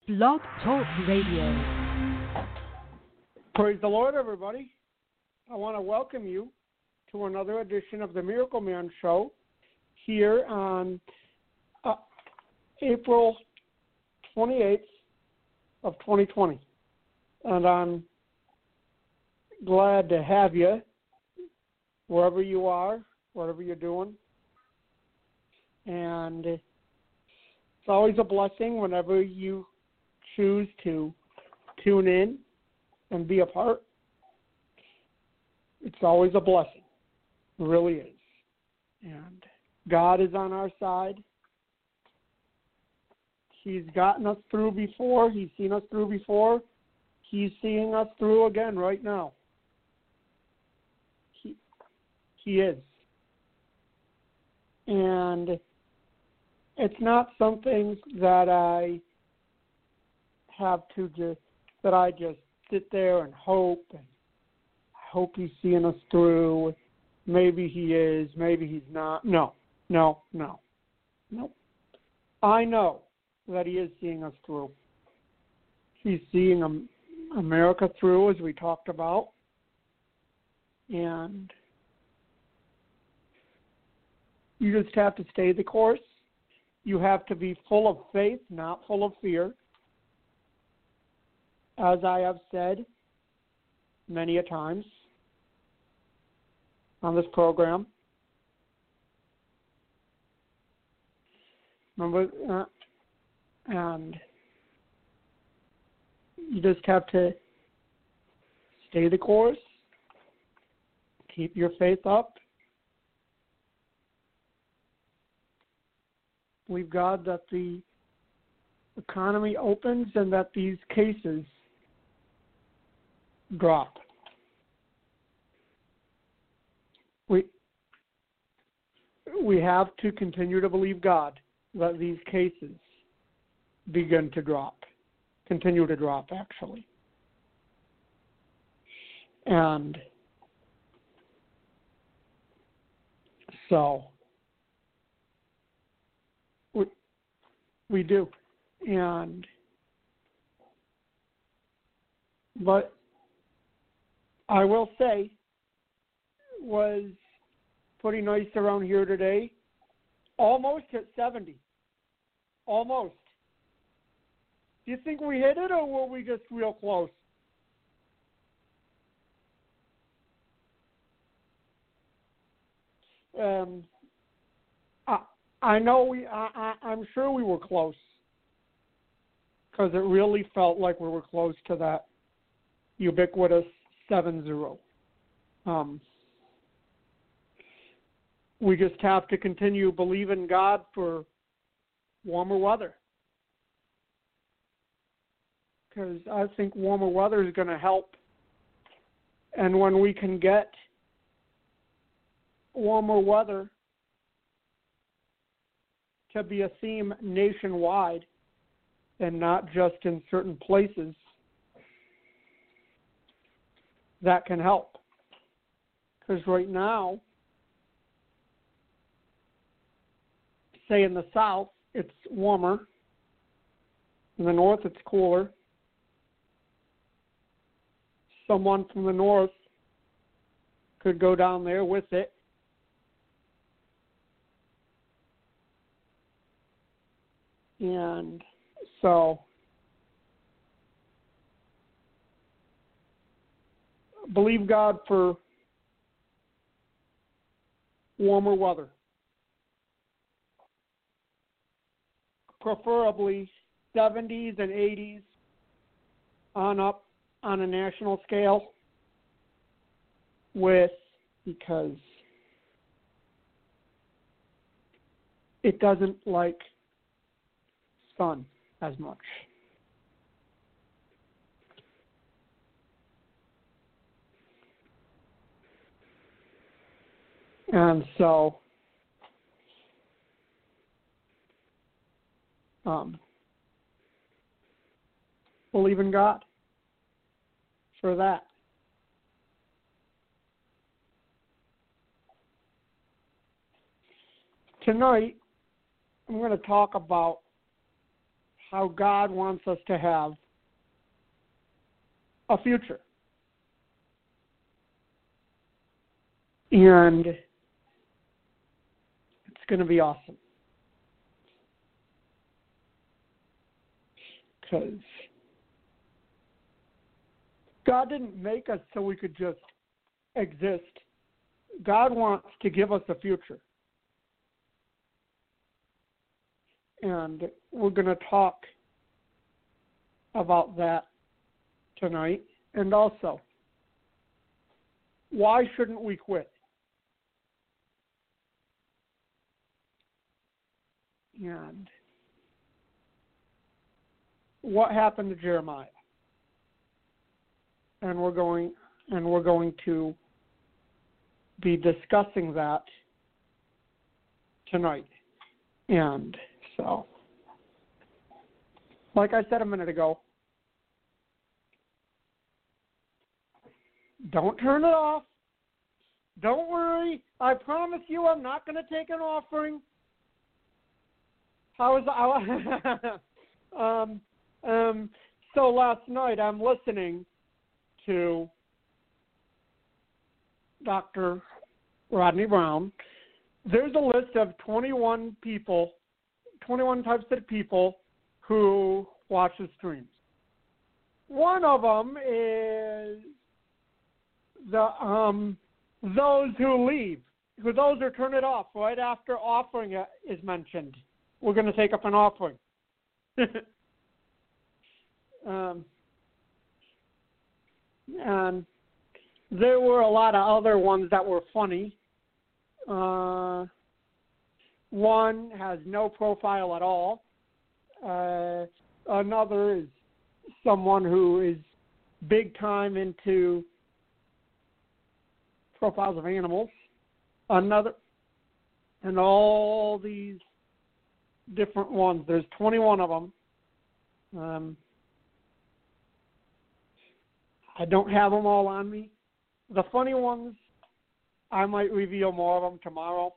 Blog Talk Radio. Praise the Lord, everybody. I want to welcome you to another edition of the Miracle Man Show here on April 28th of 2020. And I'm glad to have you wherever you are, whatever you're doing. And it's always a blessing whenever you choose to tune in and be a part. It's always a blessing. It really is. And God is on our side. He's gotten us through before. He's seen us through before. He's seeing us through again right now. He is. And it's not something that I just sit there and hope, and I hope he's seeing us through. Maybe he is, maybe he's not. No. I know that he is seeing us through. He's seeing America through, as we talked about. And you just have to stay the course. You have to be full of faith, not full of fear. As I have said many a times on this program. Remember, and you just have to stay the course, keep your faith up. Believe God that the economy opens and that these cases drop. We have to continue to believe God that these cases continue to drop, actually. And so we do. But I will say, was pretty nice around here today. Almost at 70. Almost. Do you think we hit it, or were we just real close? I know I'm sure we were close, because it really felt like we were close to that ubiquitous 7-0. We just have to continue believing God for warmer weather, because I think warmer weather is going to help. And when we can get warmer weather to be a theme nationwide and not just in certain places, that can help. Because right now, say in the south, it's warmer. In the north, it's cooler. Someone from the north could go down there with it. And so believe God for warmer weather. Preferably 70s and 80s on up on a national scale, because it doesn't like sun as much. And so believe in God for that. Tonight, I'm going to talk about how God wants us to have a future. And it's going to be awesome. Because God didn't make us so we could just exist. God wants to give us a future. And we're going to talk about that tonight. And also, why shouldn't we quit? And what happened to Jeremiah? And we're going to be discussing that tonight. And so, like I said a minute ago, don't turn it off. Don't worry. I promise you I'm not going to take an offering. So last night I'm listening to Dr. Rodney Brown. There's a list of 21 types of people who watch the streams. One of them is those who leave, those who turn it off right after offering is mentioned. We're going to take up an offering. And there were a lot of other ones that were funny. One has no profile at all. Another is someone who is big time into profiles of animals. Another, and all these different ones. There's 21 of them. I don't have them all on me. The funny ones, I might reveal more of them tomorrow.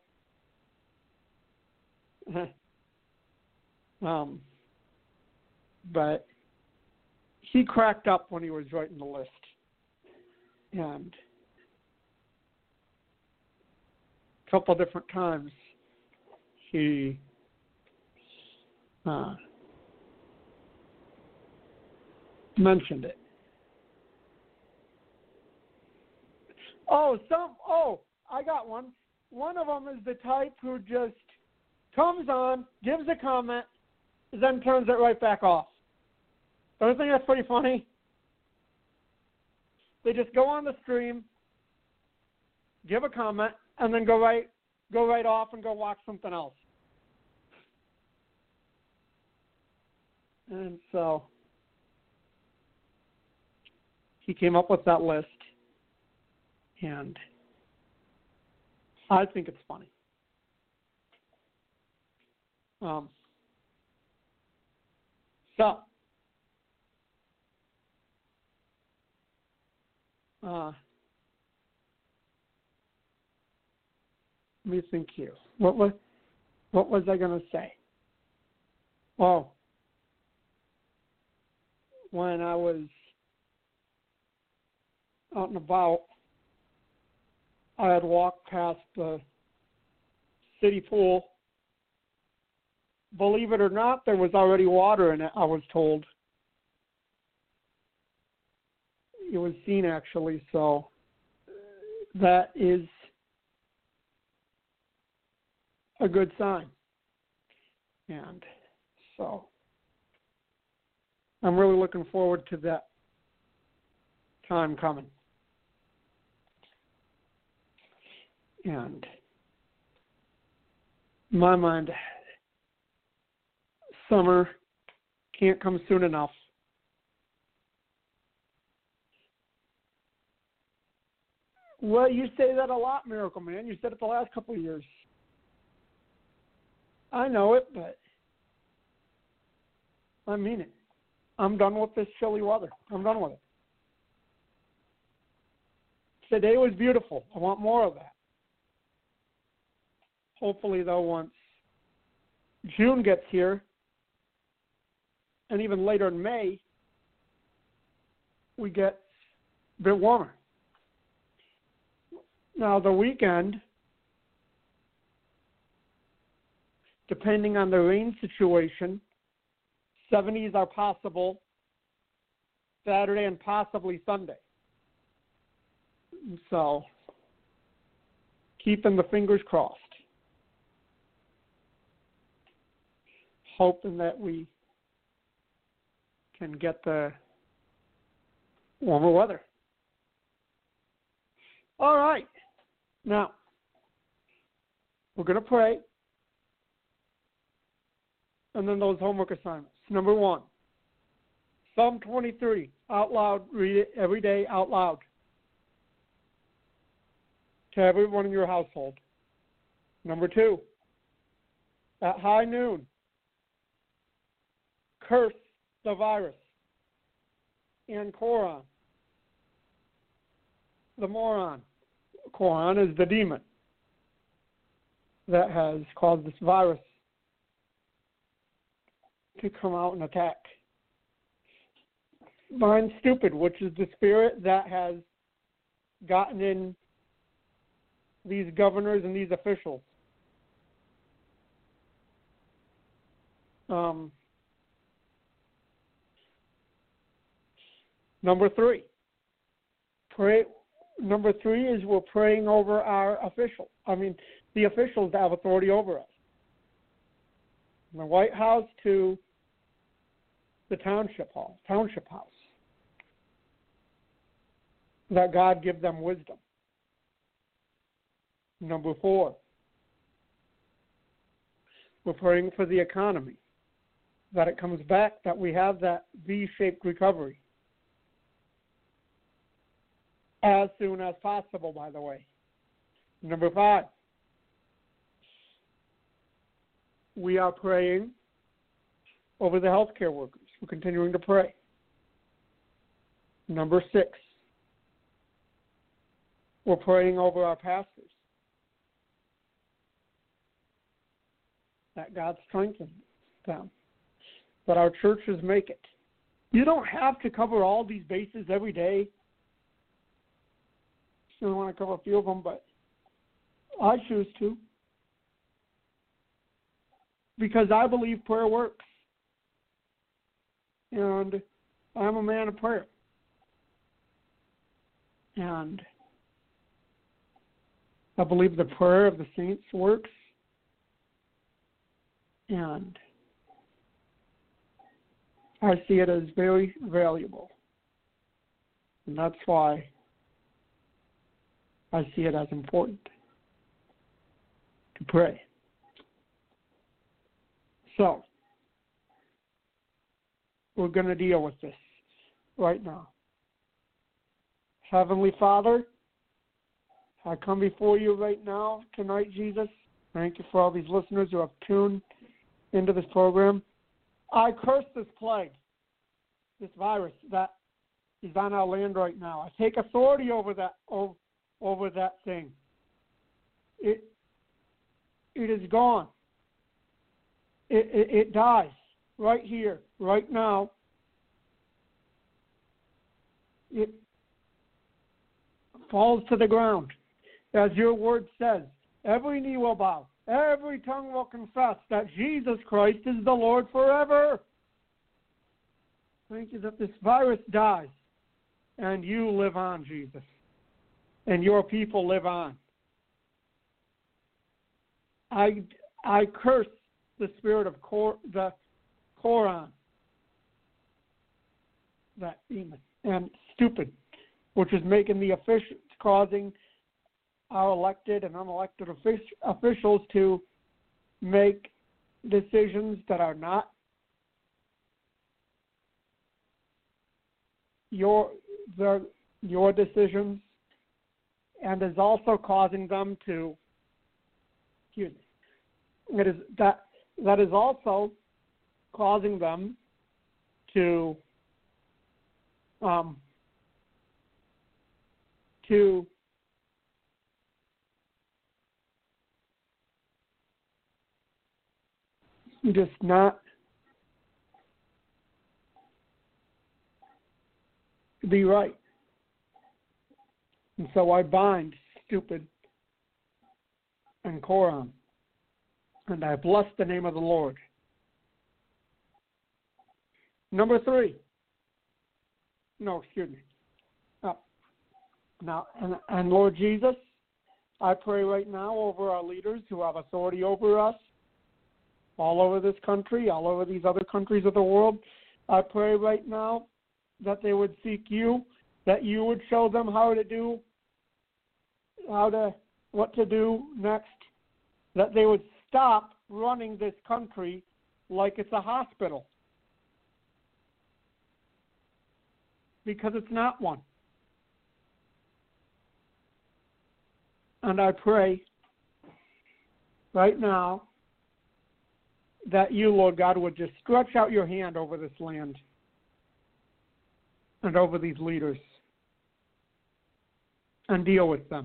But he cracked up when he was writing the list. And a couple different times he mentioned it. I got one. One of them is the type who just comes on, gives a comment, then turns it right back off. Don't you think that's pretty funny? They just go on the stream, give a comment, and then go right off and go watch something else. And so he came up with that list, and I think it's funny. Let me think here. What was I going to say? Oh, when I was out and about, I had walked past the city pool. Believe it or not, there was already water in it, I was told. It was seen, actually, so that is a good sign. And so I'm really looking forward to that time coming. And in my mind, summer can't come soon enough. Well, you say that a lot, Miracle Man. You said it the last couple of years. I know it, but I mean it. I'm done with this chilly weather. I'm done with it. Today was beautiful. I want more of that. Hopefully, though, once June gets here, and even later in May, we get a bit warmer. Now, the weekend, depending on the rain situation, 70s are possible Saturday and possibly Sunday. So, keeping the fingers crossed. Hoping that we can get the warmer weather. All right. Now, we're going to pray. And then those homework assignments. Number 1, Psalm 23, out loud. Read it every day out loud to everyone in your household. Number 2, at high noon, curse the virus and Koran, the moron. Koran is the demon that has caused this virus to come out and attack. Mind stupid, which is the spirit that has gotten in these governors and these officials. Number 3, pray. Number 3 is we're praying over our the officials that have authority over us. From the White House to the township house. That God give them wisdom. Number 4, we're praying for the economy, that it comes back, that we have that V-shaped recovery as soon as possible, by the way. Number 5, we are praying over the healthcare workers. We're continuing to pray. Number 6, we're praying over our pastors, that God strengthens them, that our churches make it. You don't have to cover all these bases every day. I want to cover a few of them, but I choose to, because I believe prayer works, and I'm a man of prayer, and I believe the prayer of the saints works, and I see it as very valuable, and that's why I see it as important to pray. So, we're going to deal with this right now. Heavenly Father, I come before you right now tonight, Jesus. Thank you for all these listeners who have tuned into this program. I curse this plague, this virus that is on our land right now. I take authority over that thing. It is gone. It dies right here, right now. It falls to the ground. As your word says, every knee will bow, every tongue will confess that Jesus Christ is the Lord forever. Thank you that this virus dies and you live on, Jesus, and your people live on. I curse the spirit of the Koran, that demon, and stupid, which is making the officials, causing our elected and unelected officials to make decisions that are not your decisions, and is also causing them to, that is also causing them to just not be right. And so I bind stupid and Koran, and I bless the name of the Lord. Number 3. No, excuse me. Now, and Lord Jesus, I pray right now over our leaders who have authority over us, all over this country, all over these other countries of the world. I pray right now that they would seek you, that you would show them what to do next, that they would stop running this country like it's a hospital, because it's not one. And I pray right now that you, Lord God, would just stretch out your hand over this land and over these leaders and deal with them.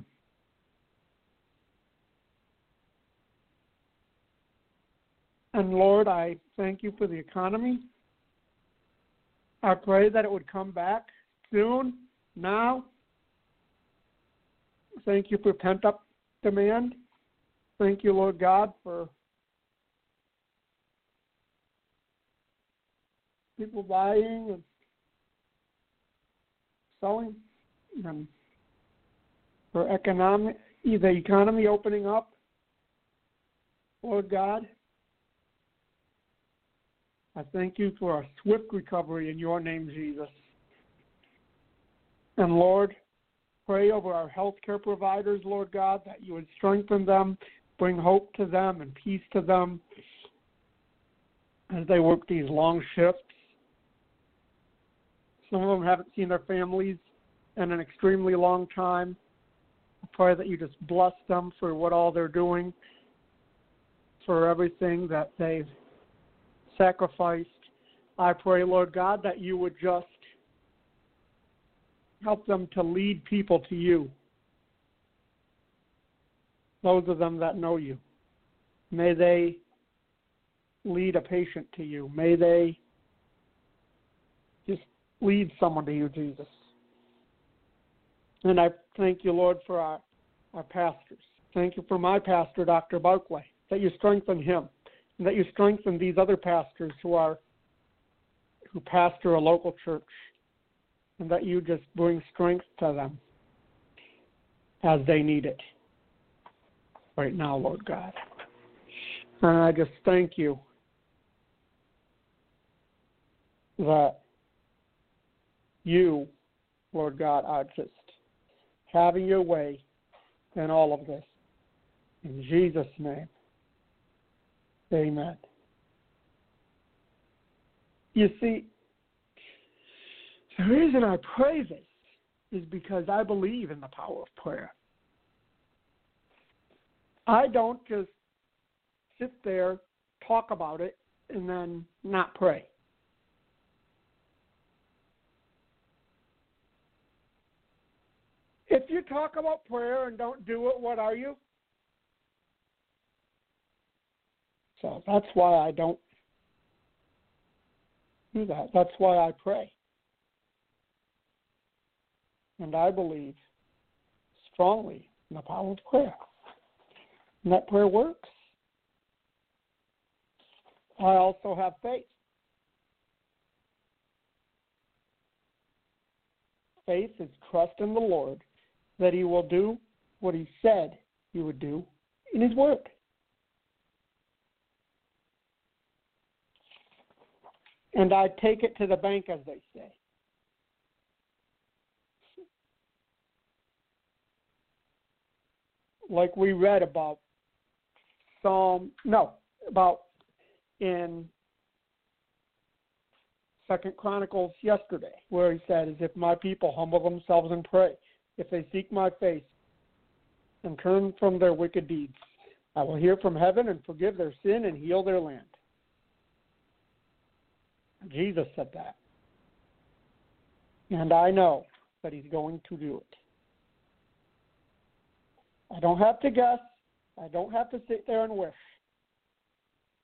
And Lord, I thank you for the economy. I pray that it would come back soon, now. Thank you for pent-up demand. Thank you, Lord God, for people buying and selling, and for the economy opening up. Lord God, I thank you for a swift recovery in your name, Jesus. And Lord, pray over our healthcare providers, Lord God, that you would strengthen them, bring hope to them and peace to them as they work these long shifts. Some of them haven't seen their families in an extremely long time. I pray that you just bless them for what all they're doing, for everything that they've sacrificed. I pray, Lord God, that you would just help them to lead people to you, those of them that know you. May they lead a patient to you. May they just lead someone to you, Jesus. And I thank you, Lord, for our pastors. Thank you for my pastor, Dr. Barclay, that you strengthen him, and that you strengthen these other pastors who pastor a local church, and that you just bring strength to them as they need it right now, Lord God. And I just thank you that you, Lord God, are just having your way in all of this. In Jesus' name, amen. You see, the reason I pray this is because I believe in the power of prayer. I don't just sit there, talk about it, and then not pray. If you talk about prayer and don't do it, what are you? So that's why I don't do that. That's why I pray. And I believe strongly in the power of prayer. And that prayer works. I also have faith. Faith is trust in the Lord that he will do what he said he would do in his word. And I take it to the bank, as they say. Like we read about in 2 Chronicles yesterday, where he said, "As if my people humble themselves and pray, if they seek my face and turn from their wicked deeds, I will hear from heaven and forgive their sin and heal their land." Jesus said that. And I know that he's going to do it. I don't have to guess. I don't have to sit there and wish.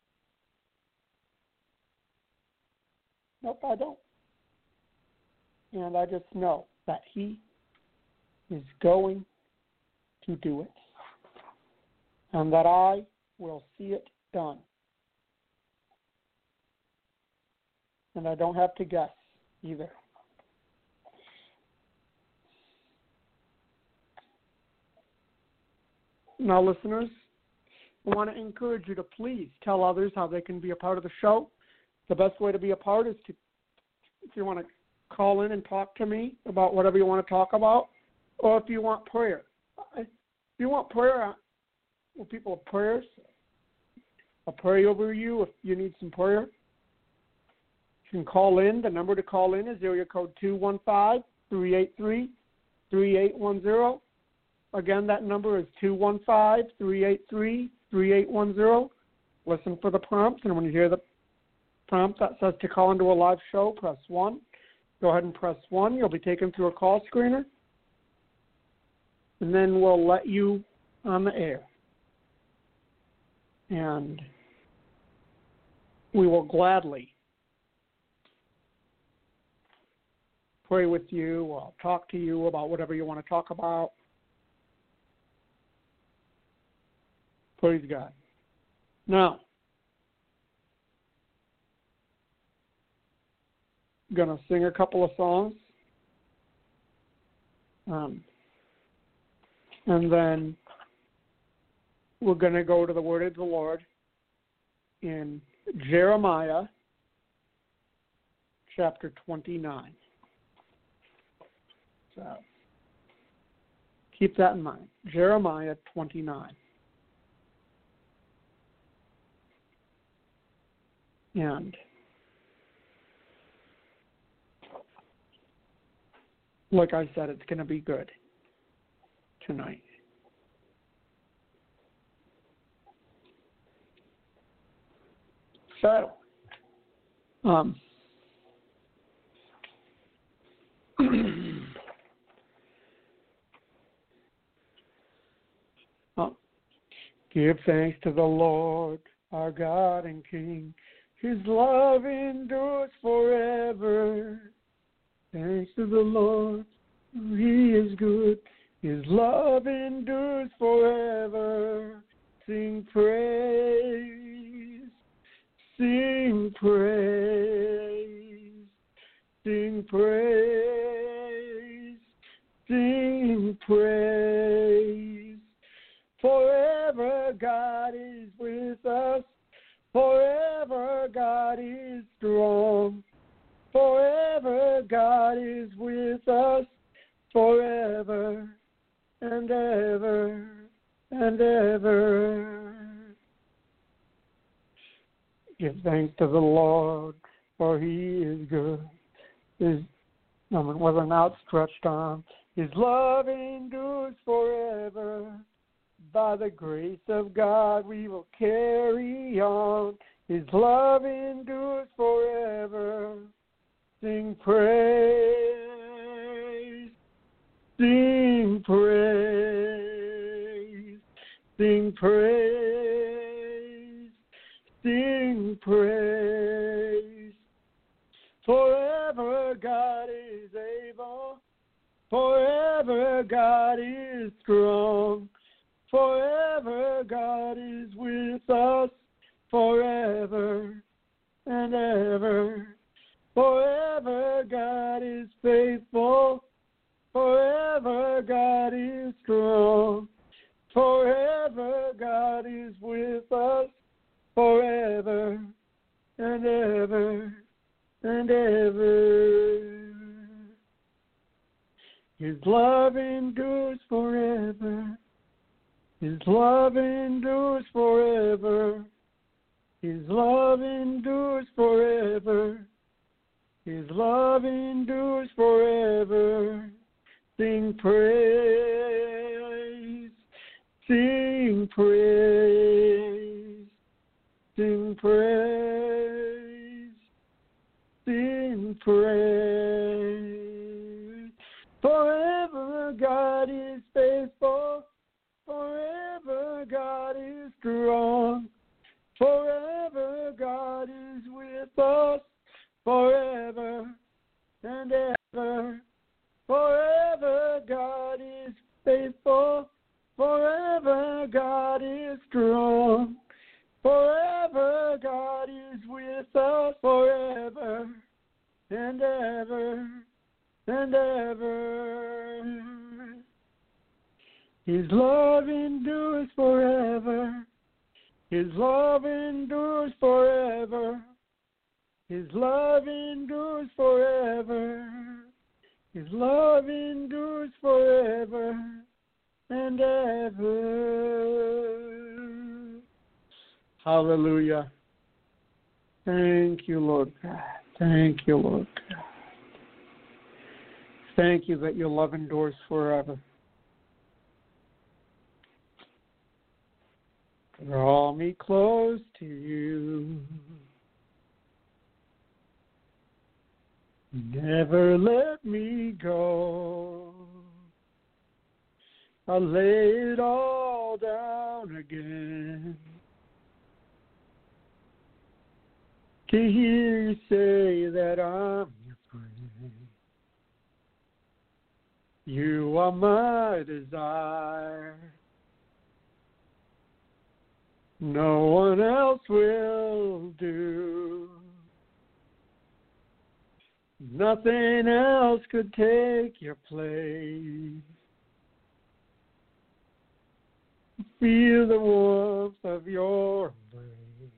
Nope, I don't. And I just know that He is going to do it. And that I will see it done. And I don't have to guess either. Now, listeners, I want to encourage you to please tell others how they can be a part of the show. The best way to be a part is to, if you want to call in and talk to me about whatever you want to talk about, or if you want prayer. If you want prayer, well, people have prayers. I'll pray over you if you need some prayer. You can call in. The number to call in is area code 215-383-3810. Again, that number is 215-383-3810. Listen for the prompts, and when you hear the prompt that says to call into a live show, press 1. Go ahead and press 1. You'll be taken through a call screener, and then we'll let you on the air. And we will gladly pray with you or talk to you about whatever you want to talk about. Praise God. Now, I'm going to sing a couple of songs. And then we're going to go to the word of the Lord in Jeremiah chapter 29. So keep that in mind. Jeremiah 29. And like I said, it's going to be good tonight. So, give thanks to the Lord, our God and King. His love endures forever. Thanks to the Lord, He is good. His love endures forever. Sing praise, sing praise, sing praise, sing praise. Forever God is with us. Forever God is strong. Forever God is with us. Forever and ever and ever. Give thanks to the Lord, for He is good. With an outstretched arm, His love endures forever. By the grace of God we will carry on. His love endures forever. Sing praise, sing praise, sing praise, sing praise. Forever God is able, forever God is strong, forever God is with us, forever and ever. Forever God is faithful, forever God is strong, forever God is with us, forever and ever and ever. His love endures forever, His love endures forever, His love endures forever. His love endures forever. Sing praise, sing praise, sing praise, sing praise. Forever God is faithful, forever God is strong, forever God is with us, forever and ever. Forever God is faithful. Forever God is strong. Forever God is with us. Forever and ever and ever. His love endures forever. His love endures forever. His love endures forever. His love endures forever and ever. Hallelujah. Thank you, Lord God. Thank you, Lord God. Thank you that your love endures forever. Draw me close to you. Never let me go. I'll lay it all down again to hear you say that I'm your friend. You are my desire. No one else will do. Nothing else could take your place. Feel the warmth of your embrace.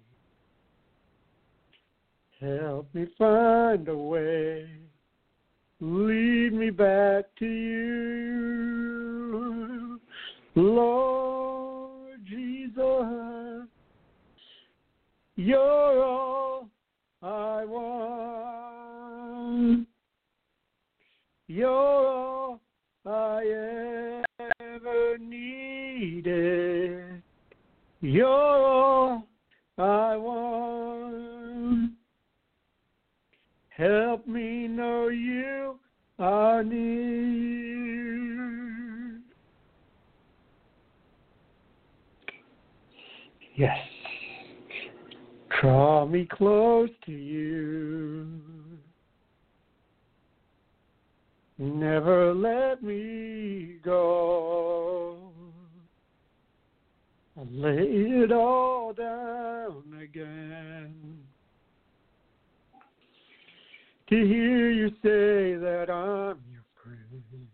Help me find a way. Lead me back to you, Lord Jesus. You're all I want. You're all I ever needed. You're all I want. Help me know you are near. Yes. Draw me close to you. Never let me go. I'll lay it all down again to hear you say that I'm your friend.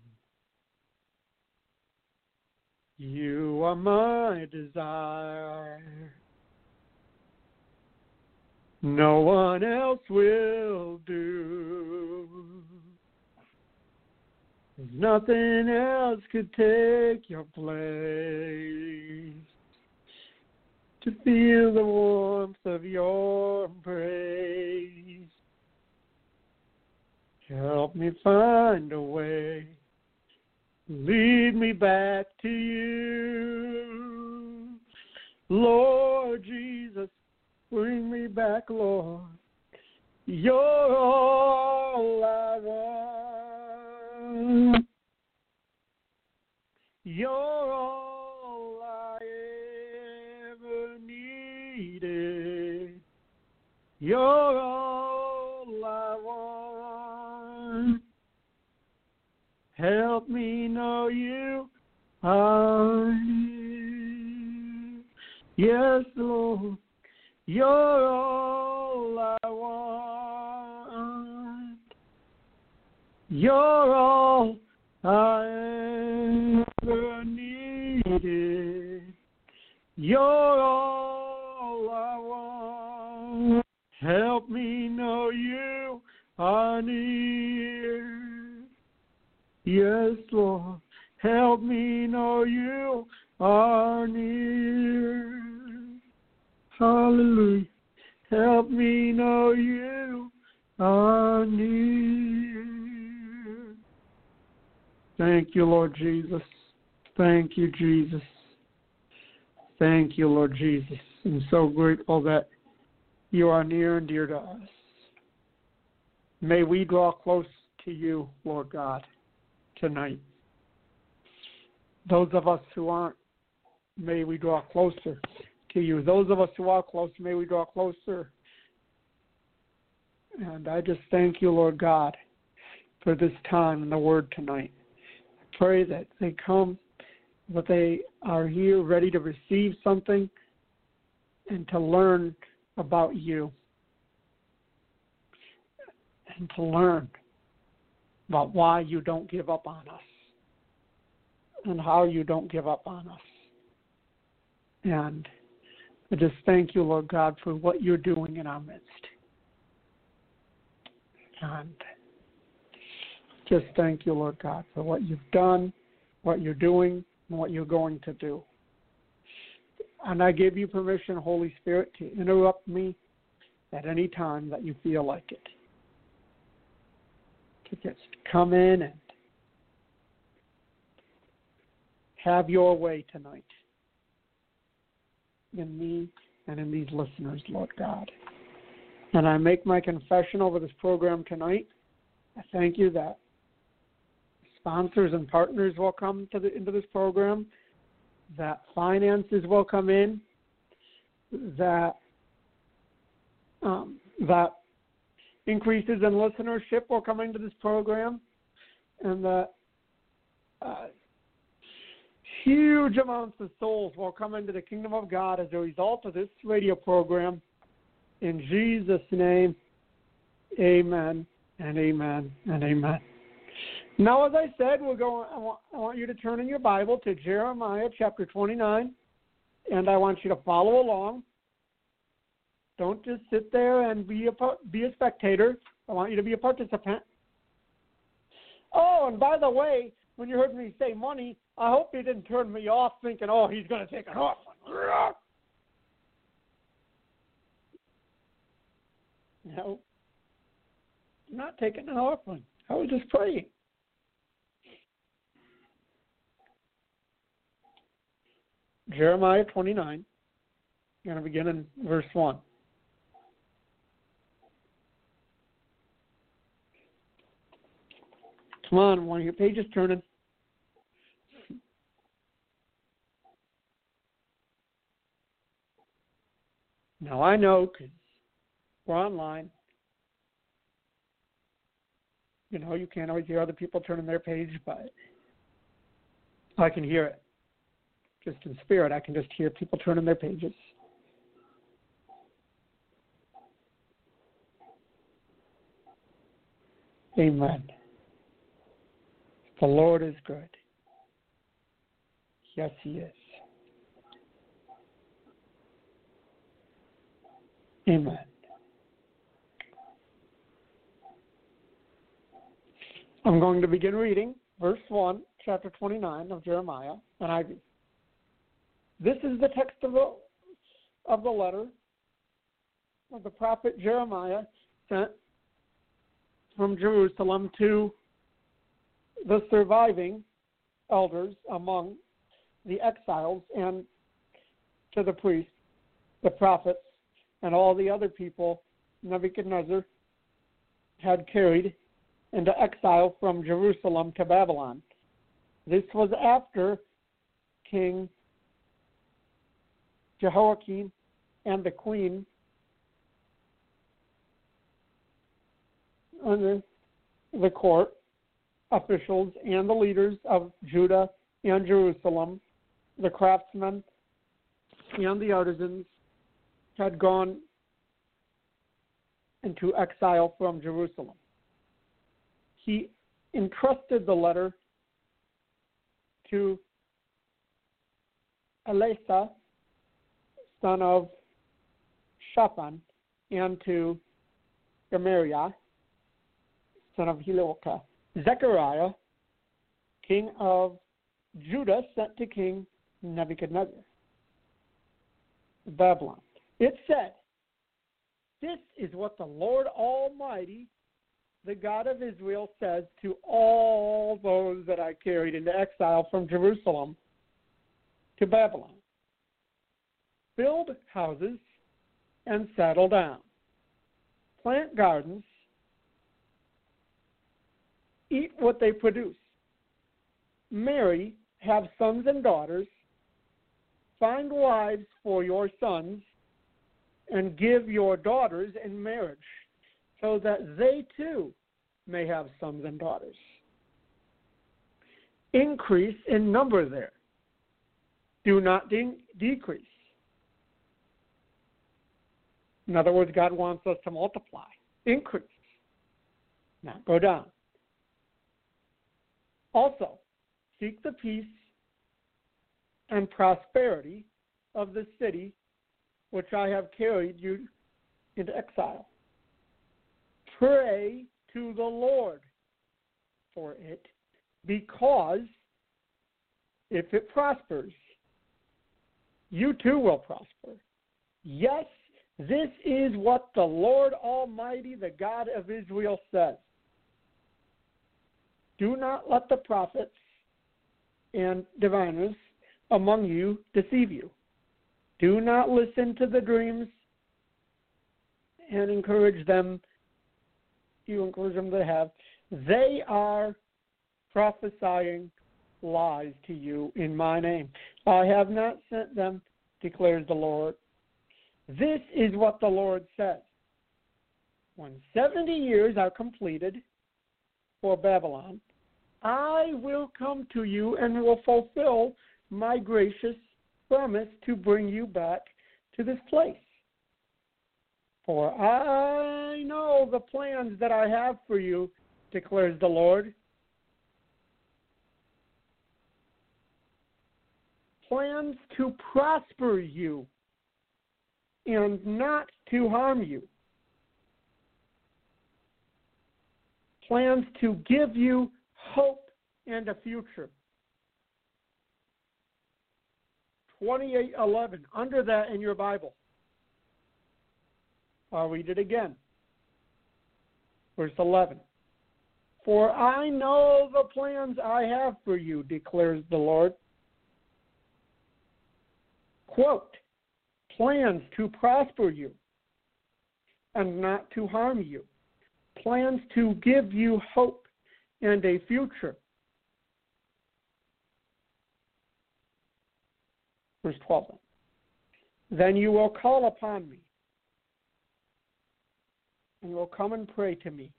You are my desire. No one else will do. Nothing else could take your place. To feel the warmth of your embrace. Help me find a way. Lead me back to you. Lord Jesus, bring me back, Lord. You're all I want. You're all I ever needed. You're all I want. Help me know you are near. Yes, Lord. You're all I want. You're all I ever needed. You're all I want. Help me know you are near. Yes, Lord. Help me know you are near. Hallelujah. Help me know you are near. Thank you, Lord Jesus. Thank you, Jesus. Thank you, Lord Jesus. I'm so grateful that you are near and dear to us. May we draw close to you, Lord God, tonight. Those of us who aren't, may we draw closer to you. Those of us who are close, may we draw closer. And I just thank you, Lord God, for this time in the Word tonight. I pray that they come, that they are here ready to receive something and to learn about you and to learn about why you don't give up on us and how you don't give up on us. And I just thank you, Lord God, for what you're doing in our midst. And just thank you, Lord God, for what you've done, what you're doing, and what you're going to do. And I give you permission, Holy Spirit, to interrupt me at any time that you feel like it. To just come in and have your way tonight in me and in these listeners, Lord God. And I make my confession over this program tonight. I thank you that sponsors and partners will come into this program, that finances will come in, that increases in listenership will come into this program, and that huge amounts of souls will come into the kingdom of God as a result of this radio program. In Jesus' name, amen and amen and amen. Now, as I said, I want you to turn in your Bible to Jeremiah chapter 29, and I want you to follow along. Don't just sit there and be a spectator. I want you to be a participant. Oh, and by the way, when you heard me say money, I hope you didn't turn me off thinking, oh, he's going to take an offering. No, I'm not taking an offering. I was just praying. Jeremiah 29, I'm going to begin in verse 1. Come on, one of your pages turning. Now, I know because we're online. You know, you can't always hear other people turning their page, but I can hear it. Just in spirit, I can just hear people turning their pages. Amen. The Lord is good. Yes, He is. Amen. I'm going to begin reading verse 1, chapter 29 of Jeremiah, NIV. This is the text of the letter of the prophet Jeremiah sent from Jerusalem to the surviving elders among the exiles and to the priests, the prophets, and all the other people Nebuchadnezzar had carried into exile from Jerusalem to Babylon. This was after King Jehoiakim and the queen and the court officials and the leaders of Judah and Jerusalem, the craftsmen and the artisans, had gone into exile from Jerusalem. He entrusted the letter to Elisha, son of Shaphan, and to Gemariah, son of Hilkiah. Zechariah, king of Judah, sent to King Nebuchadnezzar, Babylon. It said, "This is what the Lord Almighty, the God of Israel, says to all those that I carried into exile from Jerusalem to Babylon. Build houses and settle down. Plant gardens. Eat what they produce. Marry, have sons and daughters. Find wives for your sons and give your daughters in marriage, so that they too may have sons and daughters. Increase in number there. Do not decrease. In other words, God wants us to multiply, increase, not go down. Also, seek the peace and prosperity of the city which I have carried you into exile. Pray to the Lord for it, because if it prospers, you too will prosper. Yes, this is what the Lord Almighty, the God of Israel, says. Do not let the prophets and diviners among you deceive you. Do not listen to the dreams and encourage them. You encourage them to have. They are prophesying lies to you in my name. I have not sent them, declares the Lord. This is what the Lord says. When 70 years are completed for Babylon, I will come to you and will fulfill my gracious promise to bring you back to this place. For I know the plans that I have for you, declares the Lord. Plans to prosper you and not to harm you. Plans to give you hope and a future. 28:11, under that in your Bible. I'll read it again. Verse 11. For I know the plans I have for you, declares the Lord. Quote, plans to prosper you and not to harm you. Plans to give you hope and a future. Verse 12. Then you will call upon me and will come and pray to me,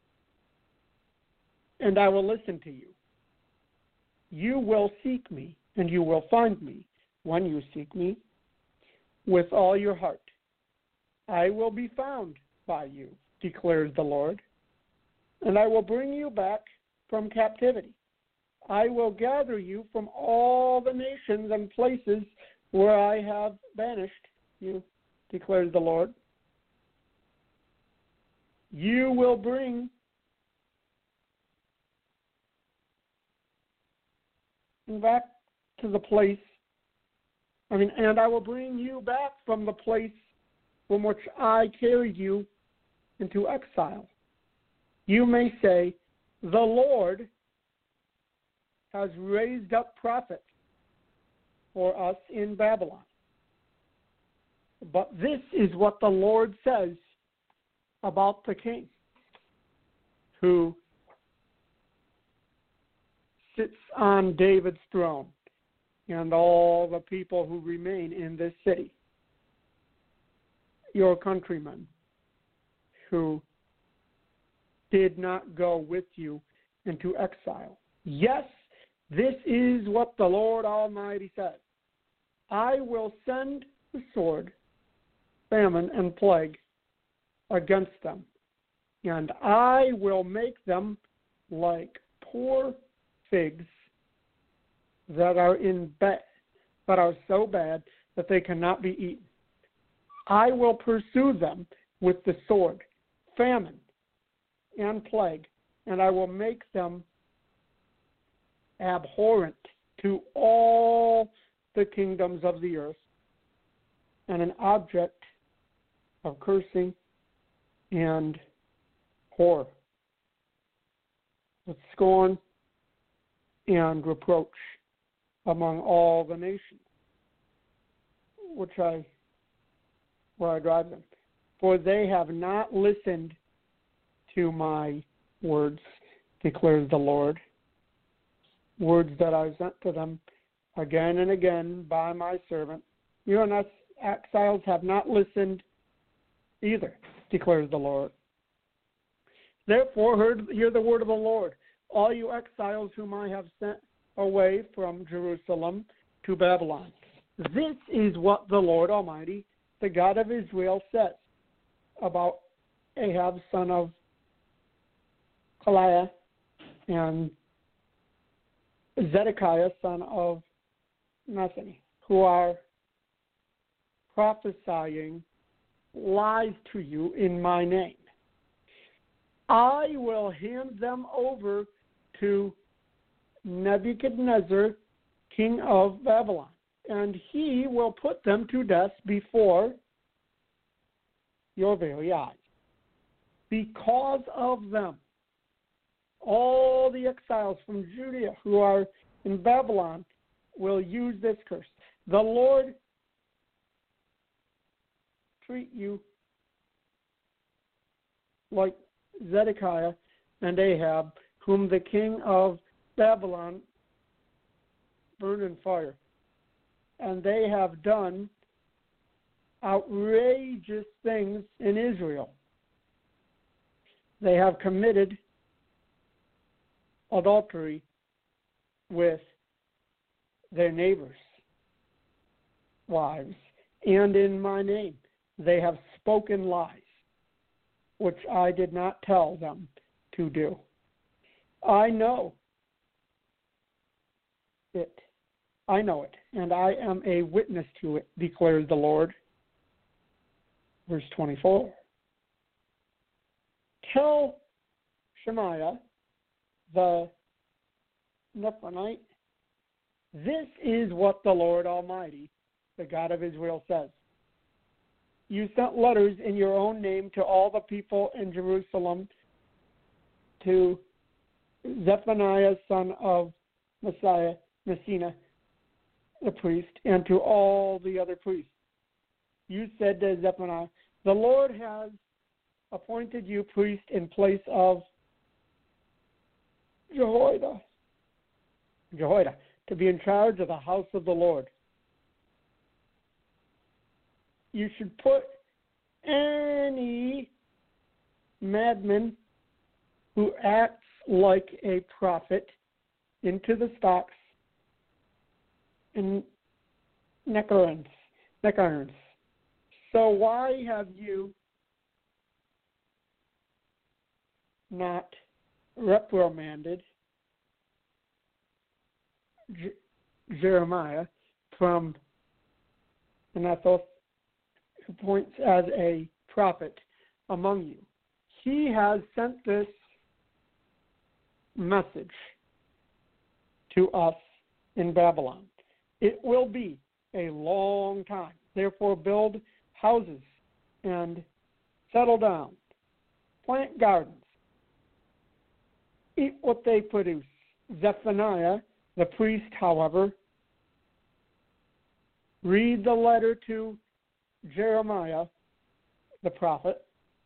and I will listen to you. You will seek me, and you will find me when you seek me with all your heart. I will be found by you, declares the Lord, and I will bring you back from captivity. I will gather you from all the nations and places where I have banished you, declares the Lord. You will bring back to the place, and I will bring you back from the place from which I carried you into exile. You may say, the Lord has raised up prophets for us in Babylon. But this is what the Lord says about the king who sits on David's throne and all the people who remain in this city, your countrymen who did not go with you into exile. Yes, this is what the Lord Almighty says. I will send the sword, famine, and plague against them, and I will make them like poor figs that are so bad that they cannot be eaten. I will pursue them with the sword, famine, and plague, and I will make them abhorrent to all the kingdoms of the earth, and an object of cursing and horror, with scorn and reproach among all the nations where I drive them. For they have not listened to my words, declares the Lord, words that I sent to them again and again by my servant. You and us exiles have not listened either, declares the Lord. Therefore, hear the word of the Lord, all you exiles whom I have sent away from Jerusalem to Babylon. This is what the Lord Almighty, the God of Israel, says about Ahab, son of Kaliah, and Zedekiah, son of Methani, who are prophesying lies to you in my name. I will hand them over to Nebuchadnezzar, king of Babylon, and he will put them to death before your very eyes. Because of them, all the exiles from Judea who are in Babylon will use this curse. The Lord treat you like Zedekiah and Ahab, whom the king of Babylon burned in fire. And they have done outrageous things in Israel. They have committed adultery with their neighbors' wives, and in my name they have spoken lies, which I did not tell them to do. I know it, and I am a witness to it, declares the Lord. Verse 24. Tell Shemaiah the Nephanite, this is what the Lord Almighty, the God of Israel, says. You sent letters in your own name to all the people in Jerusalem, to Zephaniah, son of Messiah, Messina, the priest, and to all the other priests. You said to Zephaniah, the Lord has appointed you priest in place of Jehoiada, to be in charge of the house of the Lord. You should put any madman who acts like a prophet into the stocks and neck irons. So why have you not reprimanded Jeremiah from Anathoth, who points as a prophet among you? He has sent this message to us in Babylon. It will be a long time. Therefore, build houses and settle down. Plant gardens. Eat what they produce. Zephaniah, the priest, however, read the letter to Jeremiah, the prophet.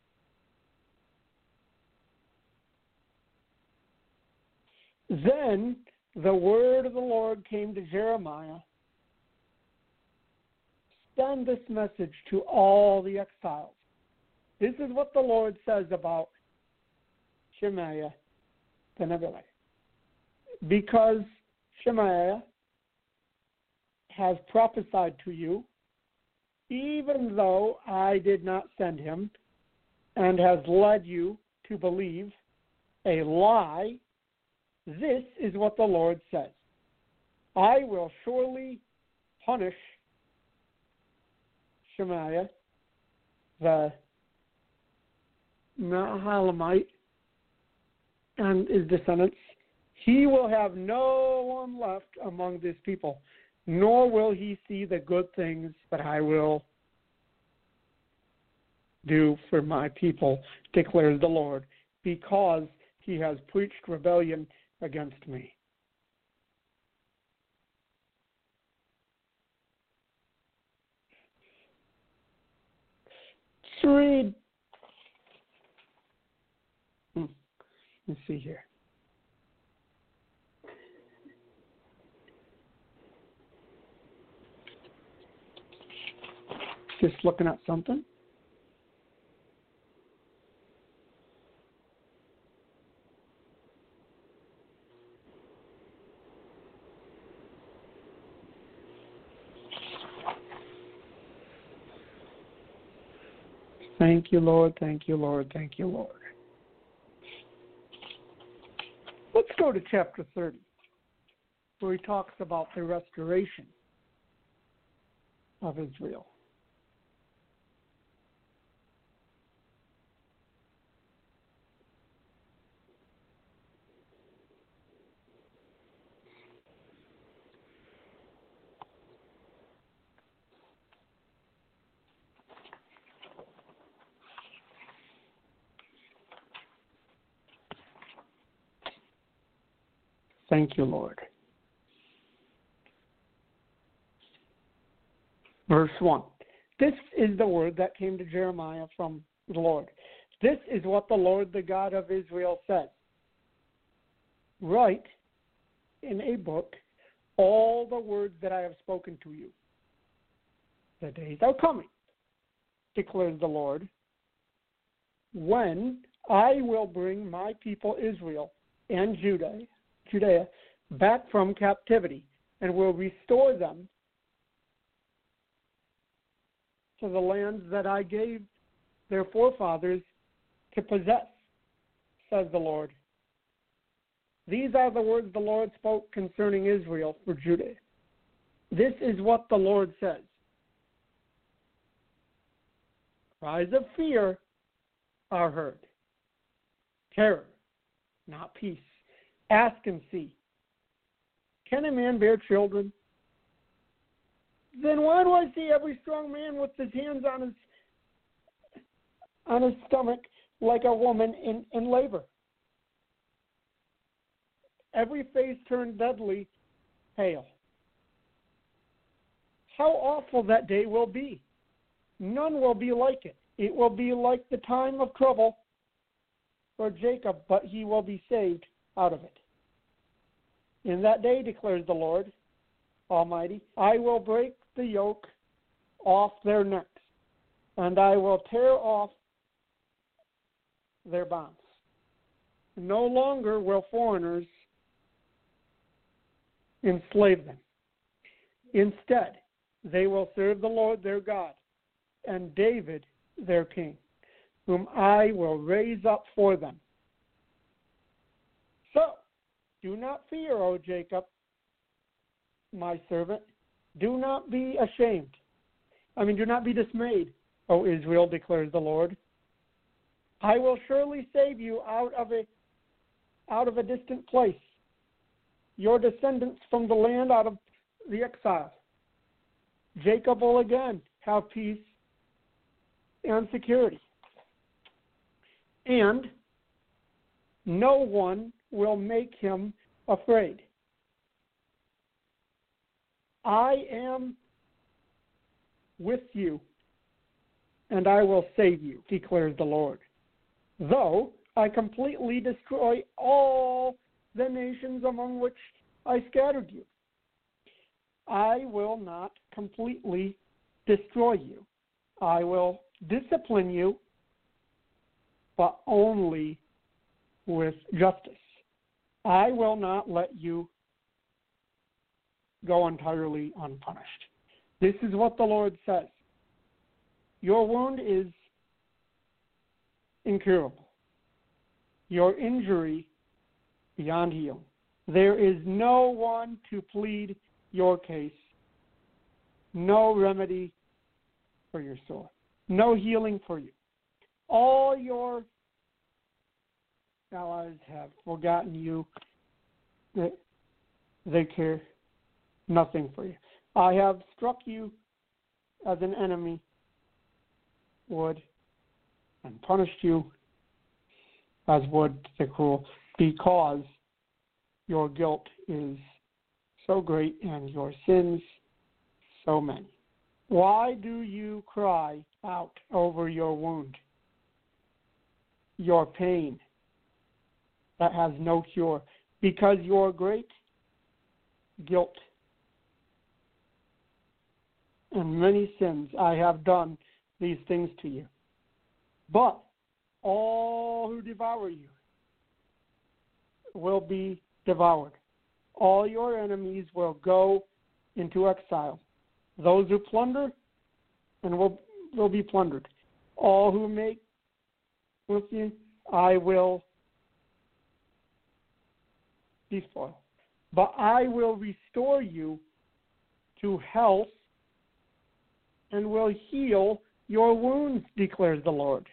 Then the word of the Lord came to Jeremiah. Send this message to all the exiles. This is what the Lord says about Shemaiah the Nebulite. Because Shemaiah has prophesied to you, even though I did not send him, and has led you to believe a lie, this is what the Lord says. I will surely punish Shemaiah, the Nahalamite, and his descendants. He will have no one left among this people, nor will he see the good things that I will do for my people, declares the Lord, because he has preached rebellion against me. Let's read. Let's see here. Just looking at something. Thank you, Lord. Thank you, Lord. Thank you, Lord. Let's go to chapter 30, where he talks about the restoration of Israel. Thank you, Lord. Verse 1. This is the word that came to Jeremiah from the Lord. This is what the Lord, the God of Israel, said. Write in a book all the words that I have spoken to you. The days are coming, declares the Lord, when I will bring my people Israel and Judea back from captivity and will restore them to the lands that I gave their forefathers to possess, says the Lord. These are the words the Lord spoke concerning Israel for Judah. This is what the Lord says. Cries of fear are heard. Terror, not peace. Ask and see. Can a man bear children? Then why do I see every strong man with his hands on his stomach like a woman in labor? Every face turned deadly pale. How awful that day will be. None will be like it. It will be like the time of trouble for Jacob, but he will be saved out of it. In that day, declares the Lord Almighty, I will break the yoke off their necks, and I will tear off their bonds. No longer will foreigners enslave them. Instead, they will serve the Lord their God and David their king, whom I will raise up for them. So, do not fear, O Jacob, my servant. Do not be ashamed. Do not be dismayed, O Israel, declares the Lord. I will surely save you out of a distant place, your descendants from the land out of the exile. Jacob will again have peace and security. And no one will make him afraid. I am with you, and I will save you, declares the Lord. Though I completely destroy all the nations among which I scattered you, I will not completely destroy you. I will discipline you, but only with justice. I will not let you go entirely unpunished. This is what the Lord says. Your wound is incurable. Your injury beyond healing. There is no one to plead your case. No remedy for your sore. No healing for you. All your allies have forgotten you. They care nothing for you. I have struck you as an enemy would, and punished you as would the cruel, because your guilt is so great and your sins so many. Why do you cry out over your wound, your pain that has no cure? Because your great guilt and many sins I have done these things to you. But all who devour you will be devoured. All your enemies will go into exile. Those who plunder and will be plundered. all who make with you, I will despoil. But I will restore you to health and will heal your wounds, declares the Lord.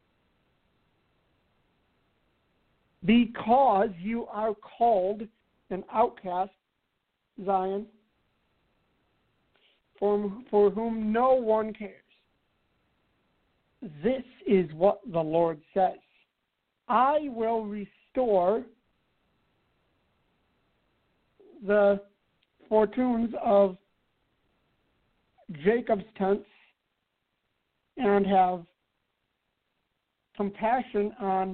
Because you are called an outcast, Zion, for whom no one cares. This is what the Lord says. I will restore the fortunes of Jacob's tents and have compassion on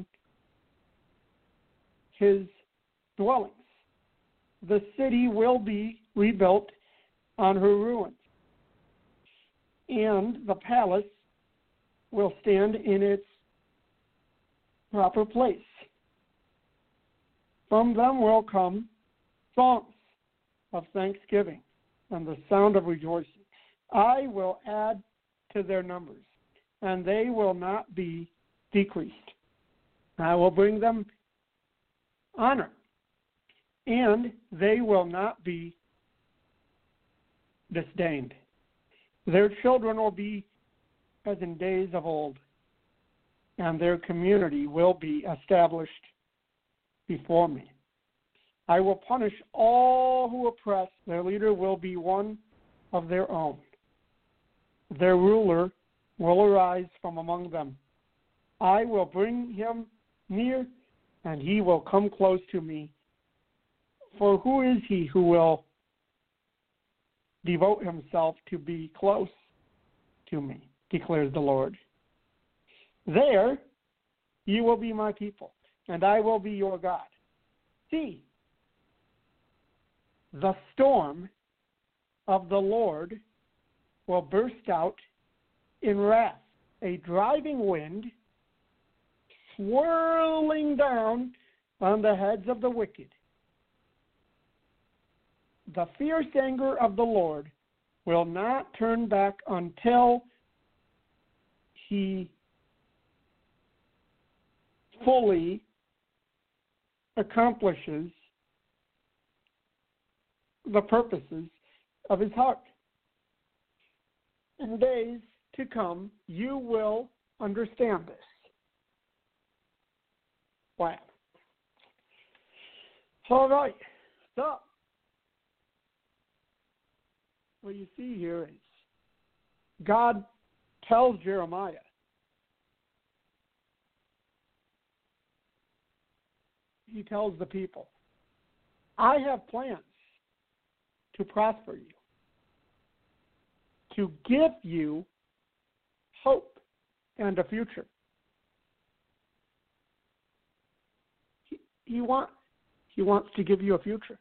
his dwellings. The city will be rebuilt on her ruins, and the palace will stand in its proper place. From them will come songs of thanksgiving and the sound of rejoicing. I will add to their numbers, and they will not be decreased. I will bring them honor, and they will not be disdained. Their children will be as in days of old, and their community will be established before me. I will punish all who oppress. Their leader will be one of their own. Their ruler will arise from among them. I will bring him near, and he will come close to me. For who is he who will devote himself to be close to me, declares the Lord. There you will be my people, and I will be your God. See, the storm of the Lord will burst out in wrath, a driving wind swirling down on the heads of the wicked. The fierce anger of the Lord will not turn back until he fully accomplishes the purposes of his heart. In days to come, you will understand this. Wow. All right. So, what you see here is God tells Jeremiah, he tells the people, I have plans to prosper you, to give you hope and a future. He wants to give you a future.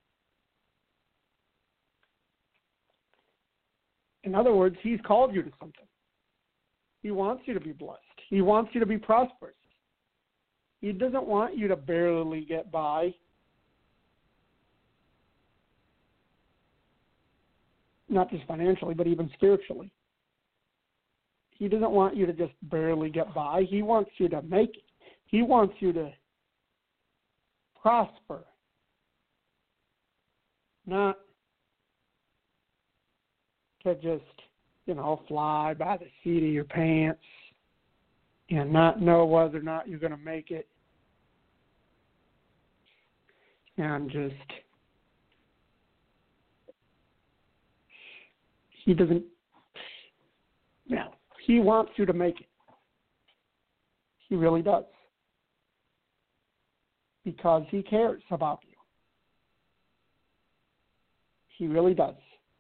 In other words, he's called you to something. He wants you to be blessed. He wants you to be prosperous. He doesn't want you to barely get by. Not just financially, but even spiritually. He doesn't want you to just barely get by. He wants you to make it. He wants you to prosper. Not to just, fly by the seat of your pants and not know whether or not you're going to make it. And just, he wants you to make it. He really does. Because he cares about you. He really does.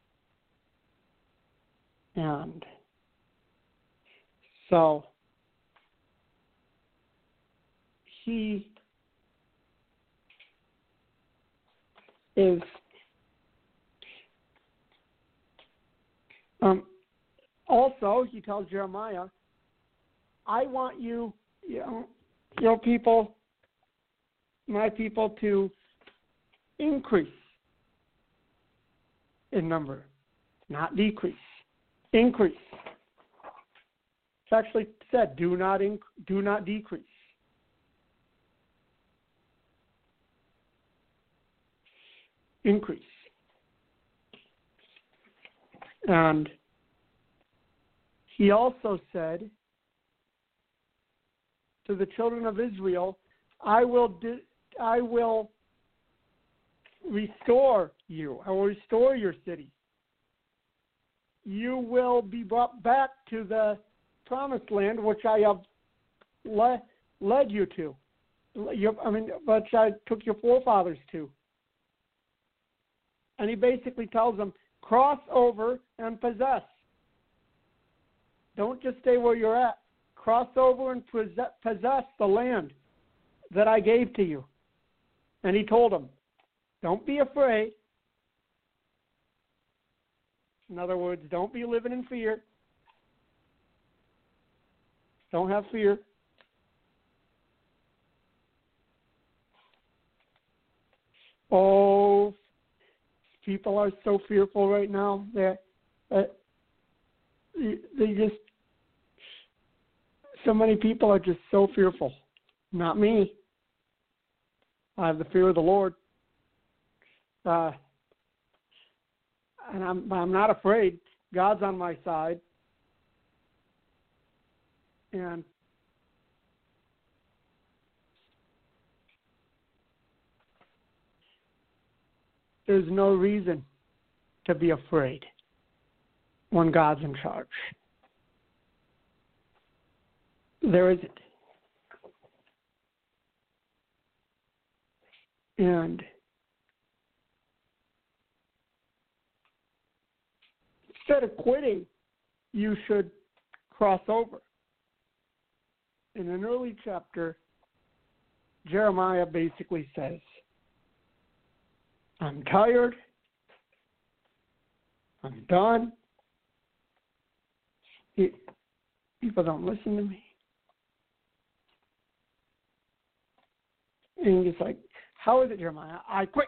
And so he is also, he tells Jeremiah, I want you, your people, my people, to increase in number, not decrease. Increase. It's actually said, do not decrease. Increase. And he also said to the children of Israel, I will restore you. I will restore your city. You will be brought back to the promised land, which I have led you to. Which I took your forefathers to. And he basically tells them, cross over and possess. Don't just stay where you're at. Cross over and possess the land that I gave to you. And he told them, don't be afraid. In other words, don't be living in fear. Don't have fear. Oh, people are so fearful right now that so many people are just so fearful. Not me. I have the fear of the Lord. And I'm not afraid. God's on my side. And there's no reason to be afraid when God's in charge. There isn't. And instead of quitting, you should cross over. In an early chapter, Jeremiah basically says, I'm tired. I'm done. People don't listen to me. And he's like, how is it, Jeremiah? I quit.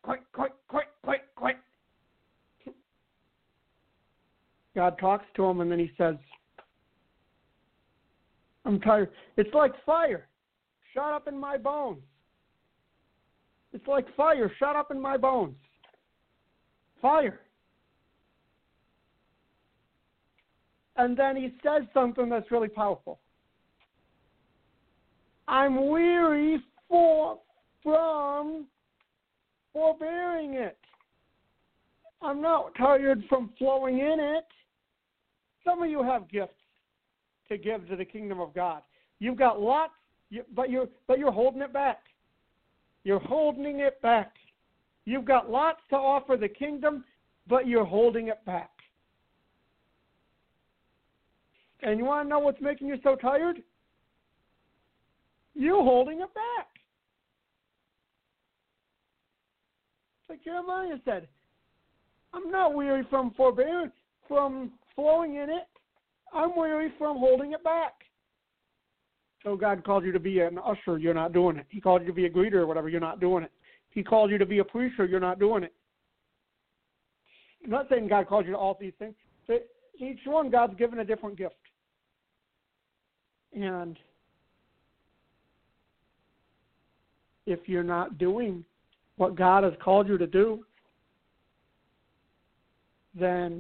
God talks to him, and then he says, I'm tired. It's like fire shot up in my bones. It's like fire shot up in my bones. Fire. And then he says something that's really powerful. I'm weary from forbearing it. I'm not tired from flowing in it. Some of you have gifts to give to the kingdom of God. You've got lots, but you're holding it back. You're holding it back. You've got lots to offer the kingdom, but you're holding it back. And you want to know what's making you so tired? You holding it back. Like Jeremiah said, I'm not weary from forbearing, from flowing in it. I'm weary from holding it back. So God called you to be an usher, you're not doing it. He called you to be a greeter or whatever, you're not doing it. He called you to be a preacher, you're not doing it. I'm not saying God called you to all these things. But each one, God's given a different gift. And if you're not doing what God has called you to do, then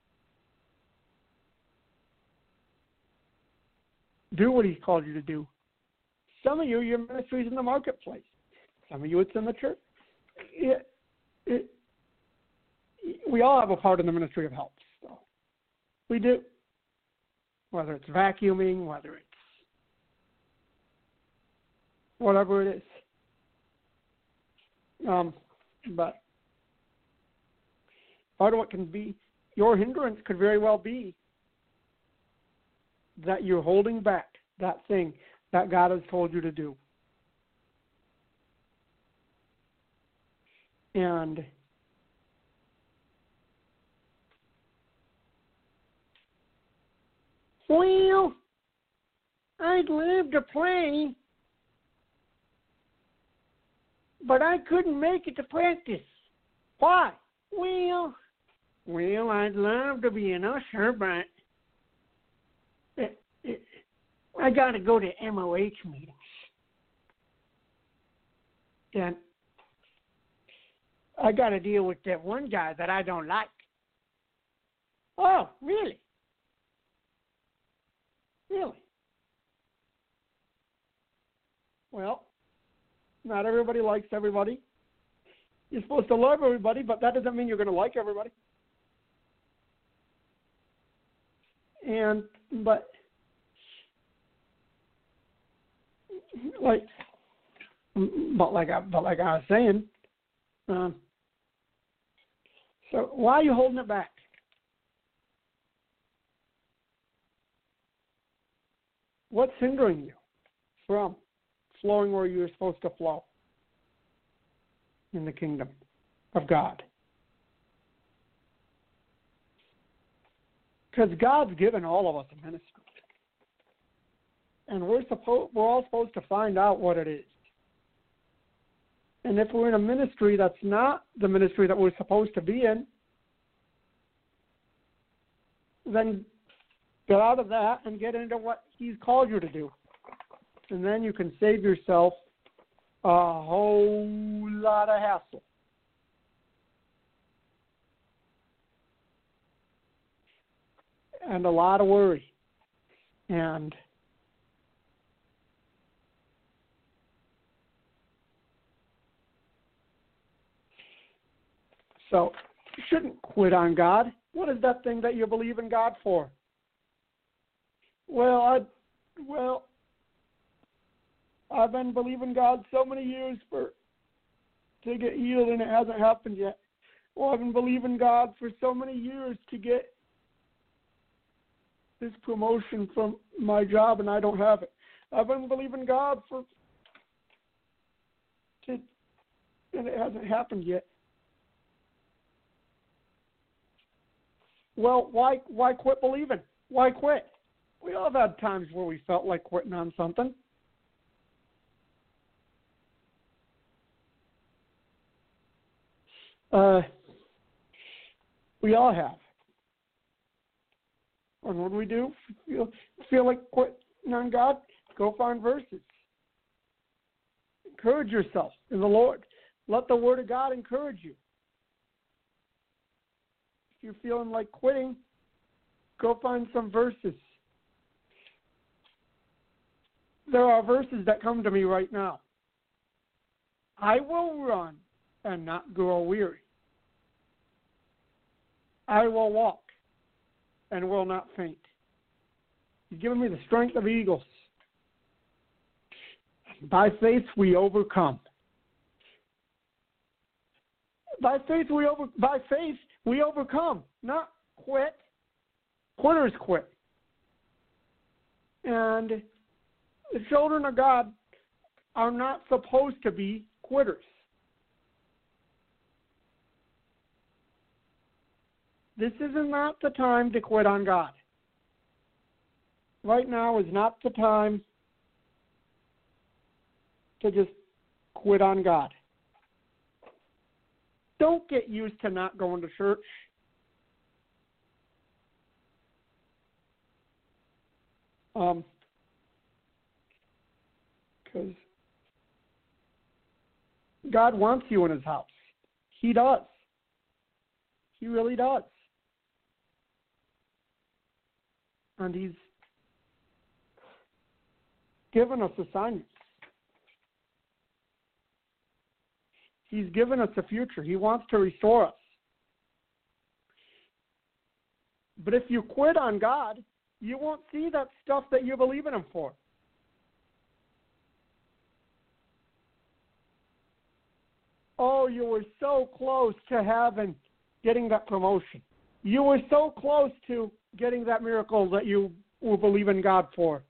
do what He's called you to do. Some of you, your ministry is in the marketplace. Some of you, it's in the church. We all have a part in the ministry of help. So we do. Whether it's vacuuming, whether it's whatever it is. But part of what can be your hindrance could very well be that you're holding back that thing that God has told you to do. And well, I'd love to play, but I couldn't make it to practice. Why? Well, I'd love to be an usher, but I got to go to MOH meetings. And I got to deal with that one guy that I don't like. Oh, really? Really? Well, not everybody likes everybody. You're supposed to love everybody, but that doesn't mean you're going to like everybody. But like I was saying, so why are you holding it back? What's hindering you from flowing where you're supposed to flow in the kingdom of God? Because God's given all of us a ministry. And we're all supposed to find out what it is. And if we're in a ministry that's not the ministry that we're supposed to be in, then get out of that and get into what He's called you to do. And then you can save yourself a whole lot of hassle. And a lot of worry. And so you shouldn't quit on God. What is that thing that you believe in God for? I've been believing God so many years to get healed, and it hasn't happened yet. Well, I've been believing God for so many years to get this promotion from my job, and I don't have it. I've been believing God and it hasn't happened yet. Well, why quit believing? Why quit? We all have had times where we felt like quitting on something. We all have. And what do we do? Feel like quitting on God? Go find verses. Encourage yourself in the Lord. Let the Word of God encourage you. If you're feeling like quitting, go find some verses. There are verses that come to me right now. I will run and not grow weary. I will walk and will not faint. He's given me the strength of eagles. By faith we overcome. By faith we overcome, not quit. Quitters quit. And the children of God are not supposed to be quitters. This is not the time to quit on God. Right now is not the time to just quit on God. Don't get used to not going to church. Because God wants you in His house. He does. He really does. And He's given us assignments. He's given us a future. He wants to restore us. But if you quit on God, you won't see that stuff that you believe in Him for. Oh, you were so close to getting that promotion. You were so close to getting that miracle that you will believe in God for.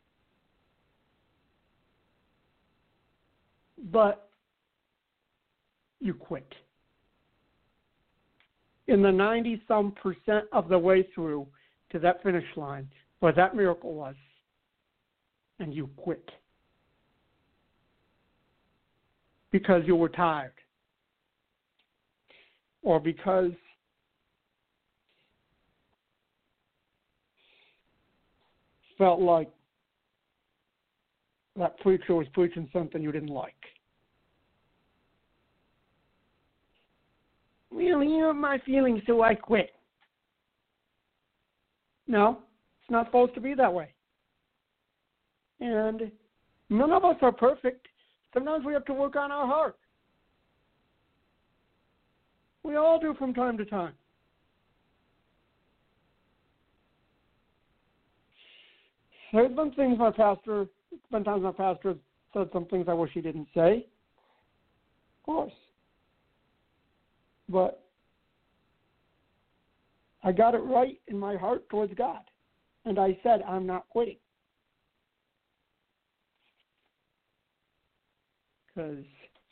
But you quit. In the 90-some% of the way through to that finish line where that miracle was, and you quit. Because you were tired. Or because felt like that preacher was preaching something you didn't like. Well, you hurt my feelings, so I quit. No, it's not supposed to be that way. And none of us are perfect. Sometimes we have to work on our heart. We all do from time to time. There's been times my pastor said some things I wish he didn't say. Of course. But I got it right in my heart towards God. And I said, I'm not quitting. Because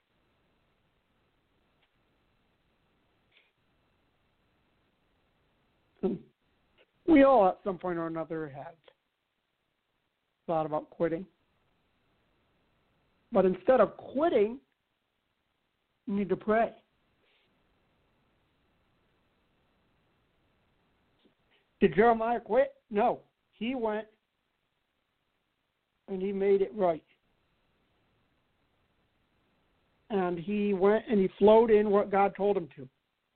we all at some point or another have thought about quitting. But instead of quitting, you need to pray. Did Jeremiah quit? No. He went and he made it right. And he went and he flowed in what God told him to.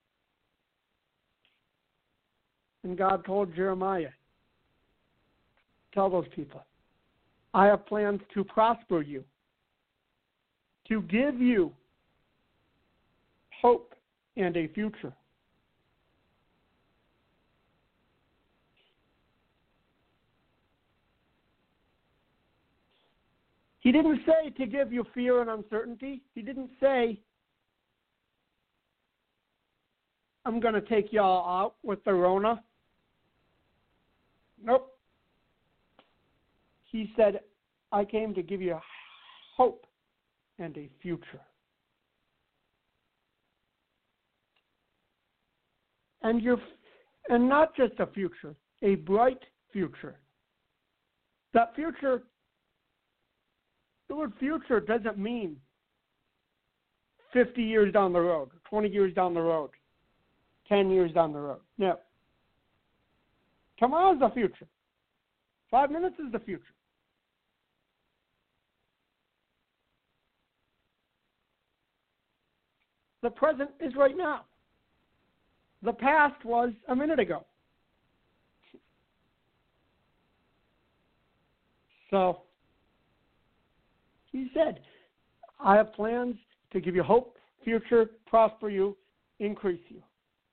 And God told Jeremiah, tell those people, I have plans to prosper you, to give you hope and a future. He didn't say to give you fear and uncertainty. He didn't say, I'm going to take y'all out with the Rona. Nope. He said, I came to give you hope and a future. And not just a future, a bright future. That future, the word future doesn't mean 50 years down the road, 20 years down the road, 10 years down the road. No. Tomorrow's the future. 5 minutes is the future. The present is right now. The past was a minute ago. So, he said, I have plans to give you hope, future, prosper you, increase you.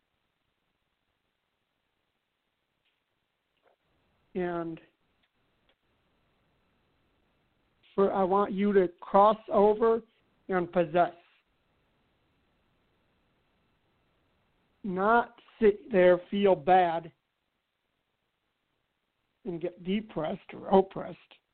And I want you to cross over and possess. Not sit there, feel bad, and get depressed or oppressed.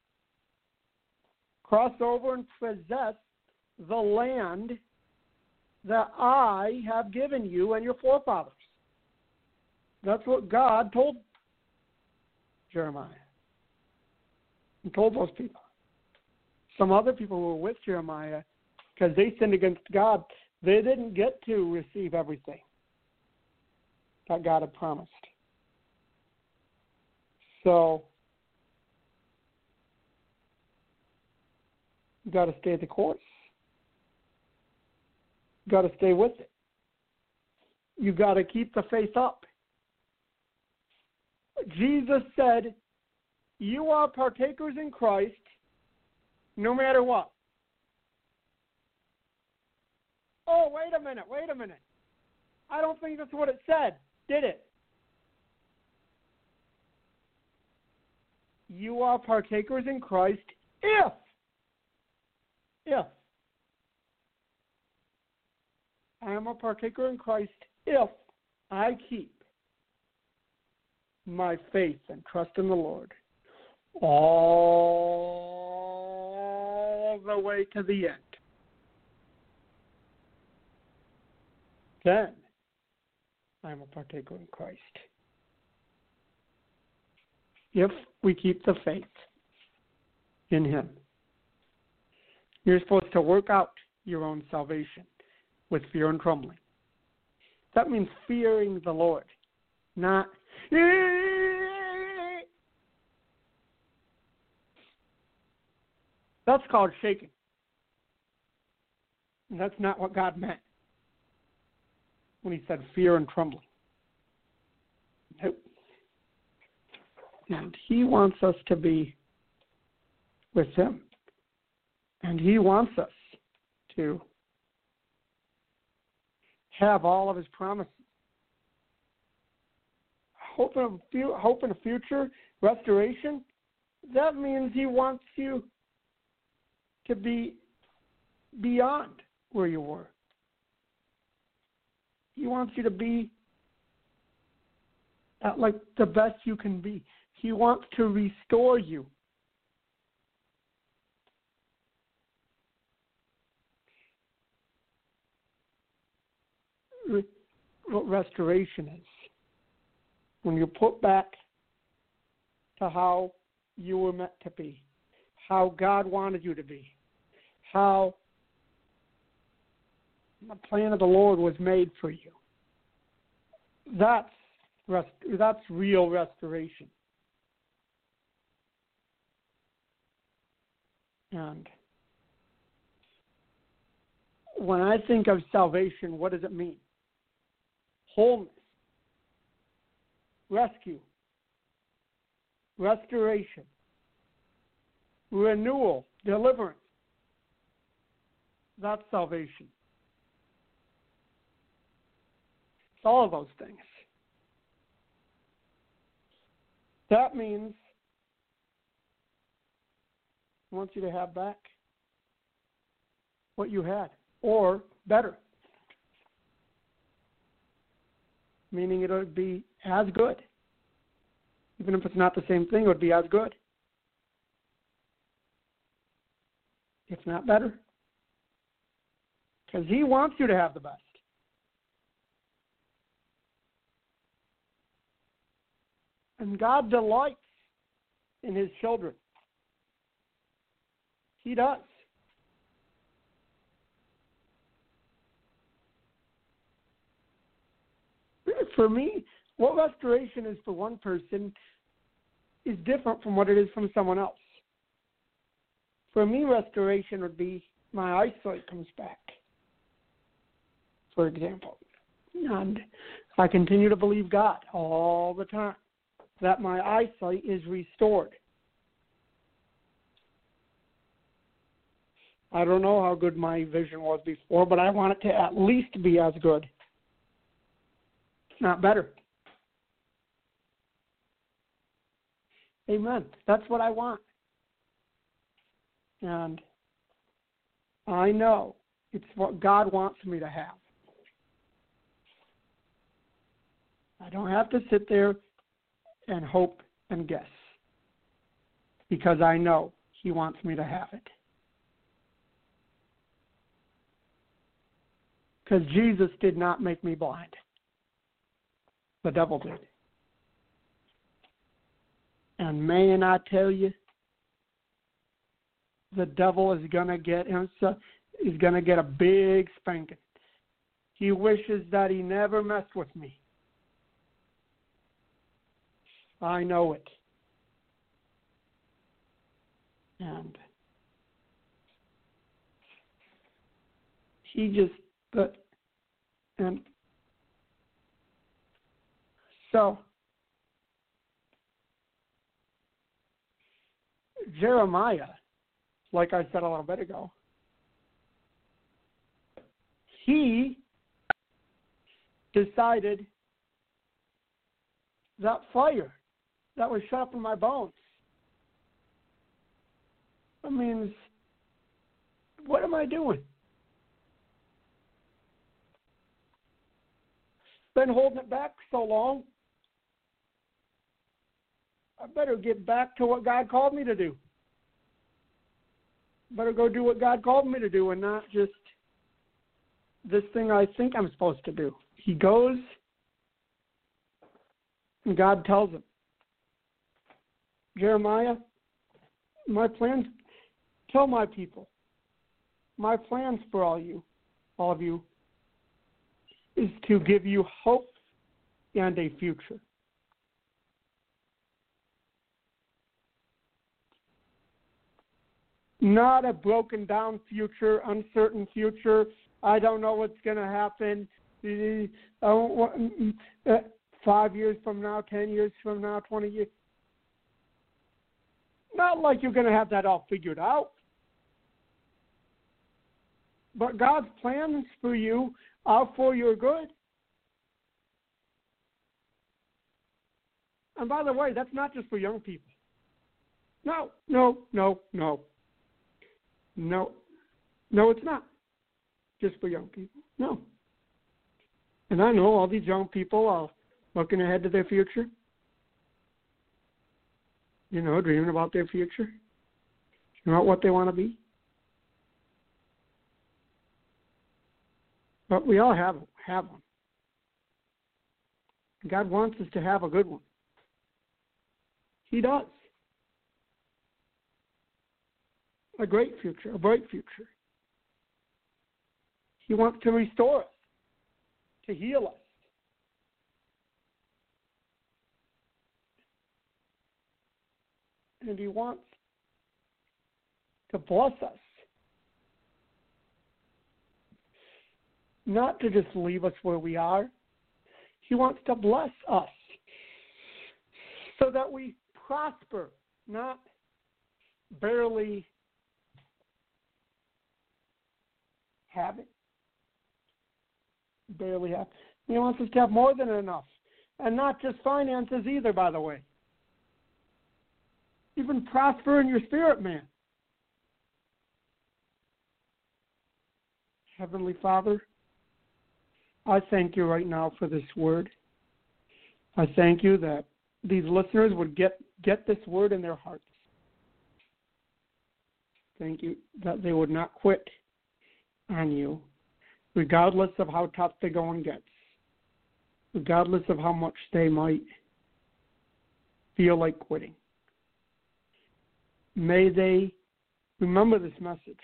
Cross over and possess the land that I have given you and your forefathers. That's what God told Jeremiah. He told those people. Some other people who were with Jeremiah, because they sinned against God, they didn't get to receive everything that God had promised. So, you got to stay the course. You got to stay with it. You got to keep the faith up. Jesus said, you are partakers in Christ no matter what. Oh, wait a minute. I don't think that's what it said, did it? You are partakers in Christ if I am a partaker in Christ if I keep my faith and trust in the Lord all the way to the end. Then I am a partaker in Christ. If we keep the faith in Him. You're supposed to work out your own salvation with fear and trembling. That means fearing the Lord, not That's called shaking. And that's not what God meant when he said fear and trembling. Nope. And he wants us to be with him. And he wants us to have all of his promises. Hope in a future restoration, that means he wants you to be beyond where you were. He wants you to be at like the best you can be. He wants to restore you. What restoration is. When you're put back to how you were meant to be, how God wanted you to be, how the plan of the Lord was made for you. That's real restoration. And when I think of salvation, what does it mean? Wholeness, rescue, restoration, renewal, deliverance. That's salvation. It's all of those things. That means he wants you to have back what you had, or better. Meaning it would be as good. Even if it's not the same thing, it would be as good. If not better. Because he wants you to have the best. And God delights in his children. He does. For me, what restoration is for one person is different from what it is from someone else. For me, restoration would be my eyesight comes back, for example. And I continue to believe God all the time that my eyesight is restored. I don't know how good my vision was before, but I want it to at least be as good. Not better. Amen. That's what I want. And I know it's what God wants me to have. I don't have to sit there and hope and guess, because I know he wants me to have it. Because Jesus did not make me blind. The devil did. And man, I tell you, the devil is gonna get a big spanking. He wishes that he never messed with me. I know it. And so Jeremiah, like I said a little bit ago, he decided that fire that was shut up in my bones, that means, what am I doing? Been holding it back so long. I better get back to what God called me to do. Better go do what God called me to do and not just this thing I think I'm supposed to do. He goes and God tells him, Jeremiah, my plans, tell my people, my plans for all of you, is to give you hope and a future. not a broken down future, uncertain future. I don't know what's going to happen 5 years from now, 10 years from now, 20 years. Not like you're going to have that all figured out. But God's plans for you are for your good. And by the way, that's not just for young people. No, it's not just for young people. No. And I know all these young people are looking ahead to their future. Dreaming about their future. About what they want to be. But we all have one. God wants us to have a good one. He does. A great future, a bright future. He wants to restore us, to heal us. And He wants to bless us. Not to just leave us where we are. He wants to bless us so that we prosper, not barely have it. Barely have. He wants us to have more than enough. And not just finances either, by the way. Even prosper in your spirit, man. Heavenly Father, I thank you right now for this word. I thank you that these listeners would get this word in their hearts. Thank you that they would not quit on you, regardless of how tough the going gets, regardless of how much they might feel like quitting. May they remember this message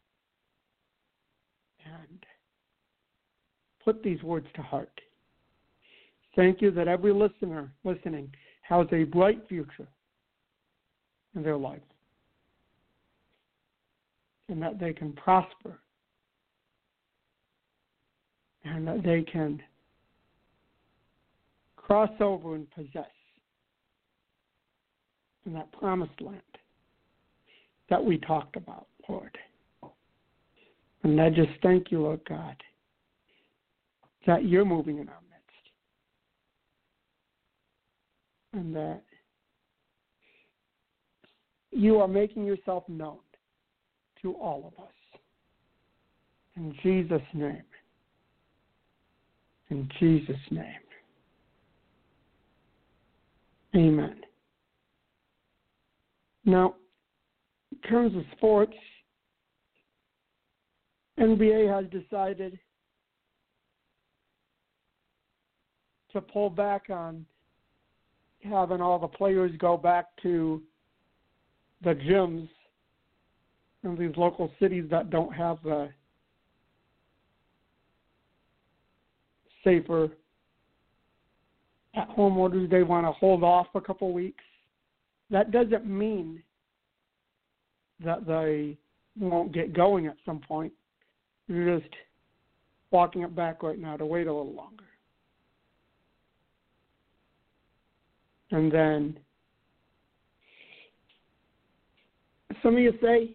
and put these words to heart. Thank you that every listener listening has a bright future in their life and that they can prosper and that they can cross over and possess in that promised land that we talked about, Lord. And I just thank you, Lord God, that you're moving in our midst and that you are making yourself known to all of us. In Jesus' name. In Jesus' name. Amen. Now, in terms of sports, NBA has decided to pull back on having all the players go back to the gyms in these local cities that don't have the safer at-home orders. They want to hold off a couple weeks. That doesn't mean that they won't get going at some point. You're just walking it back right now to wait a little longer. And then some of you say,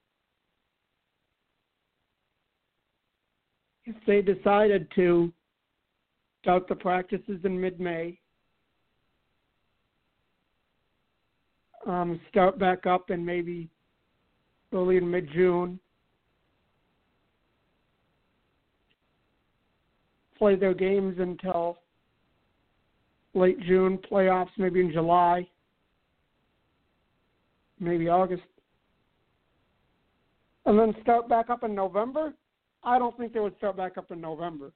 if they decided to start the practices in mid-May, start back up in maybe early in mid-June, play their games until late June, playoffs maybe in July, maybe August, and then start back up in November. I don't think they would start back up in November.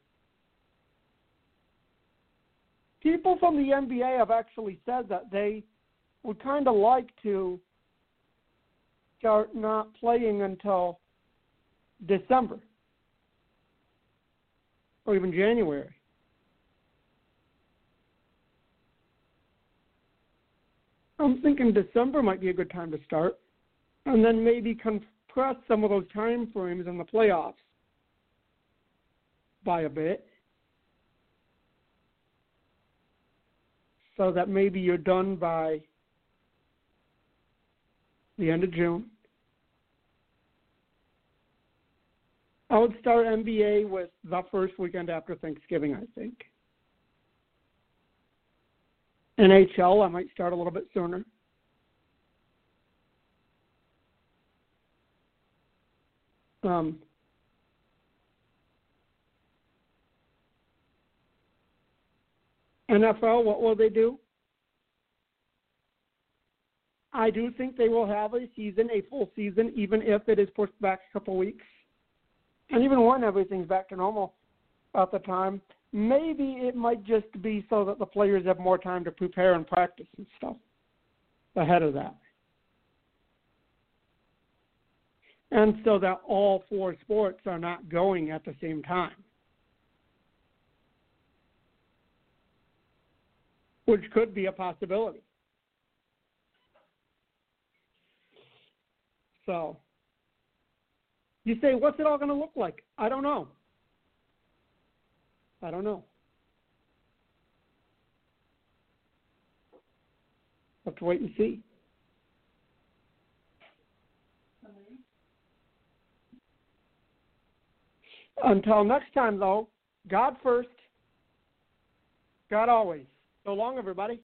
People from the NBA have actually said that they would kind of like to start not playing until December or even January. I'm thinking December might be a good time to start. and then maybe compress some of those time frames in the playoffs by a bit, so that maybe you're done by the end of June. I would start NBA with the first weekend after Thanksgiving, I think. NHL, I might start a little bit sooner. NFL, what will they do? I do think they will have a full season, even if it is pushed back a couple weeks. And even when everything's back to normal at the time, maybe it might just be so that the players have more time to prepare and practice and stuff ahead of that. And so that all four sports are not going at the same time, which could be a possibility. So you say, what's it all going to look like? I don't know. Have to wait and see. Until next time, though, God first, God always. So long, everybody.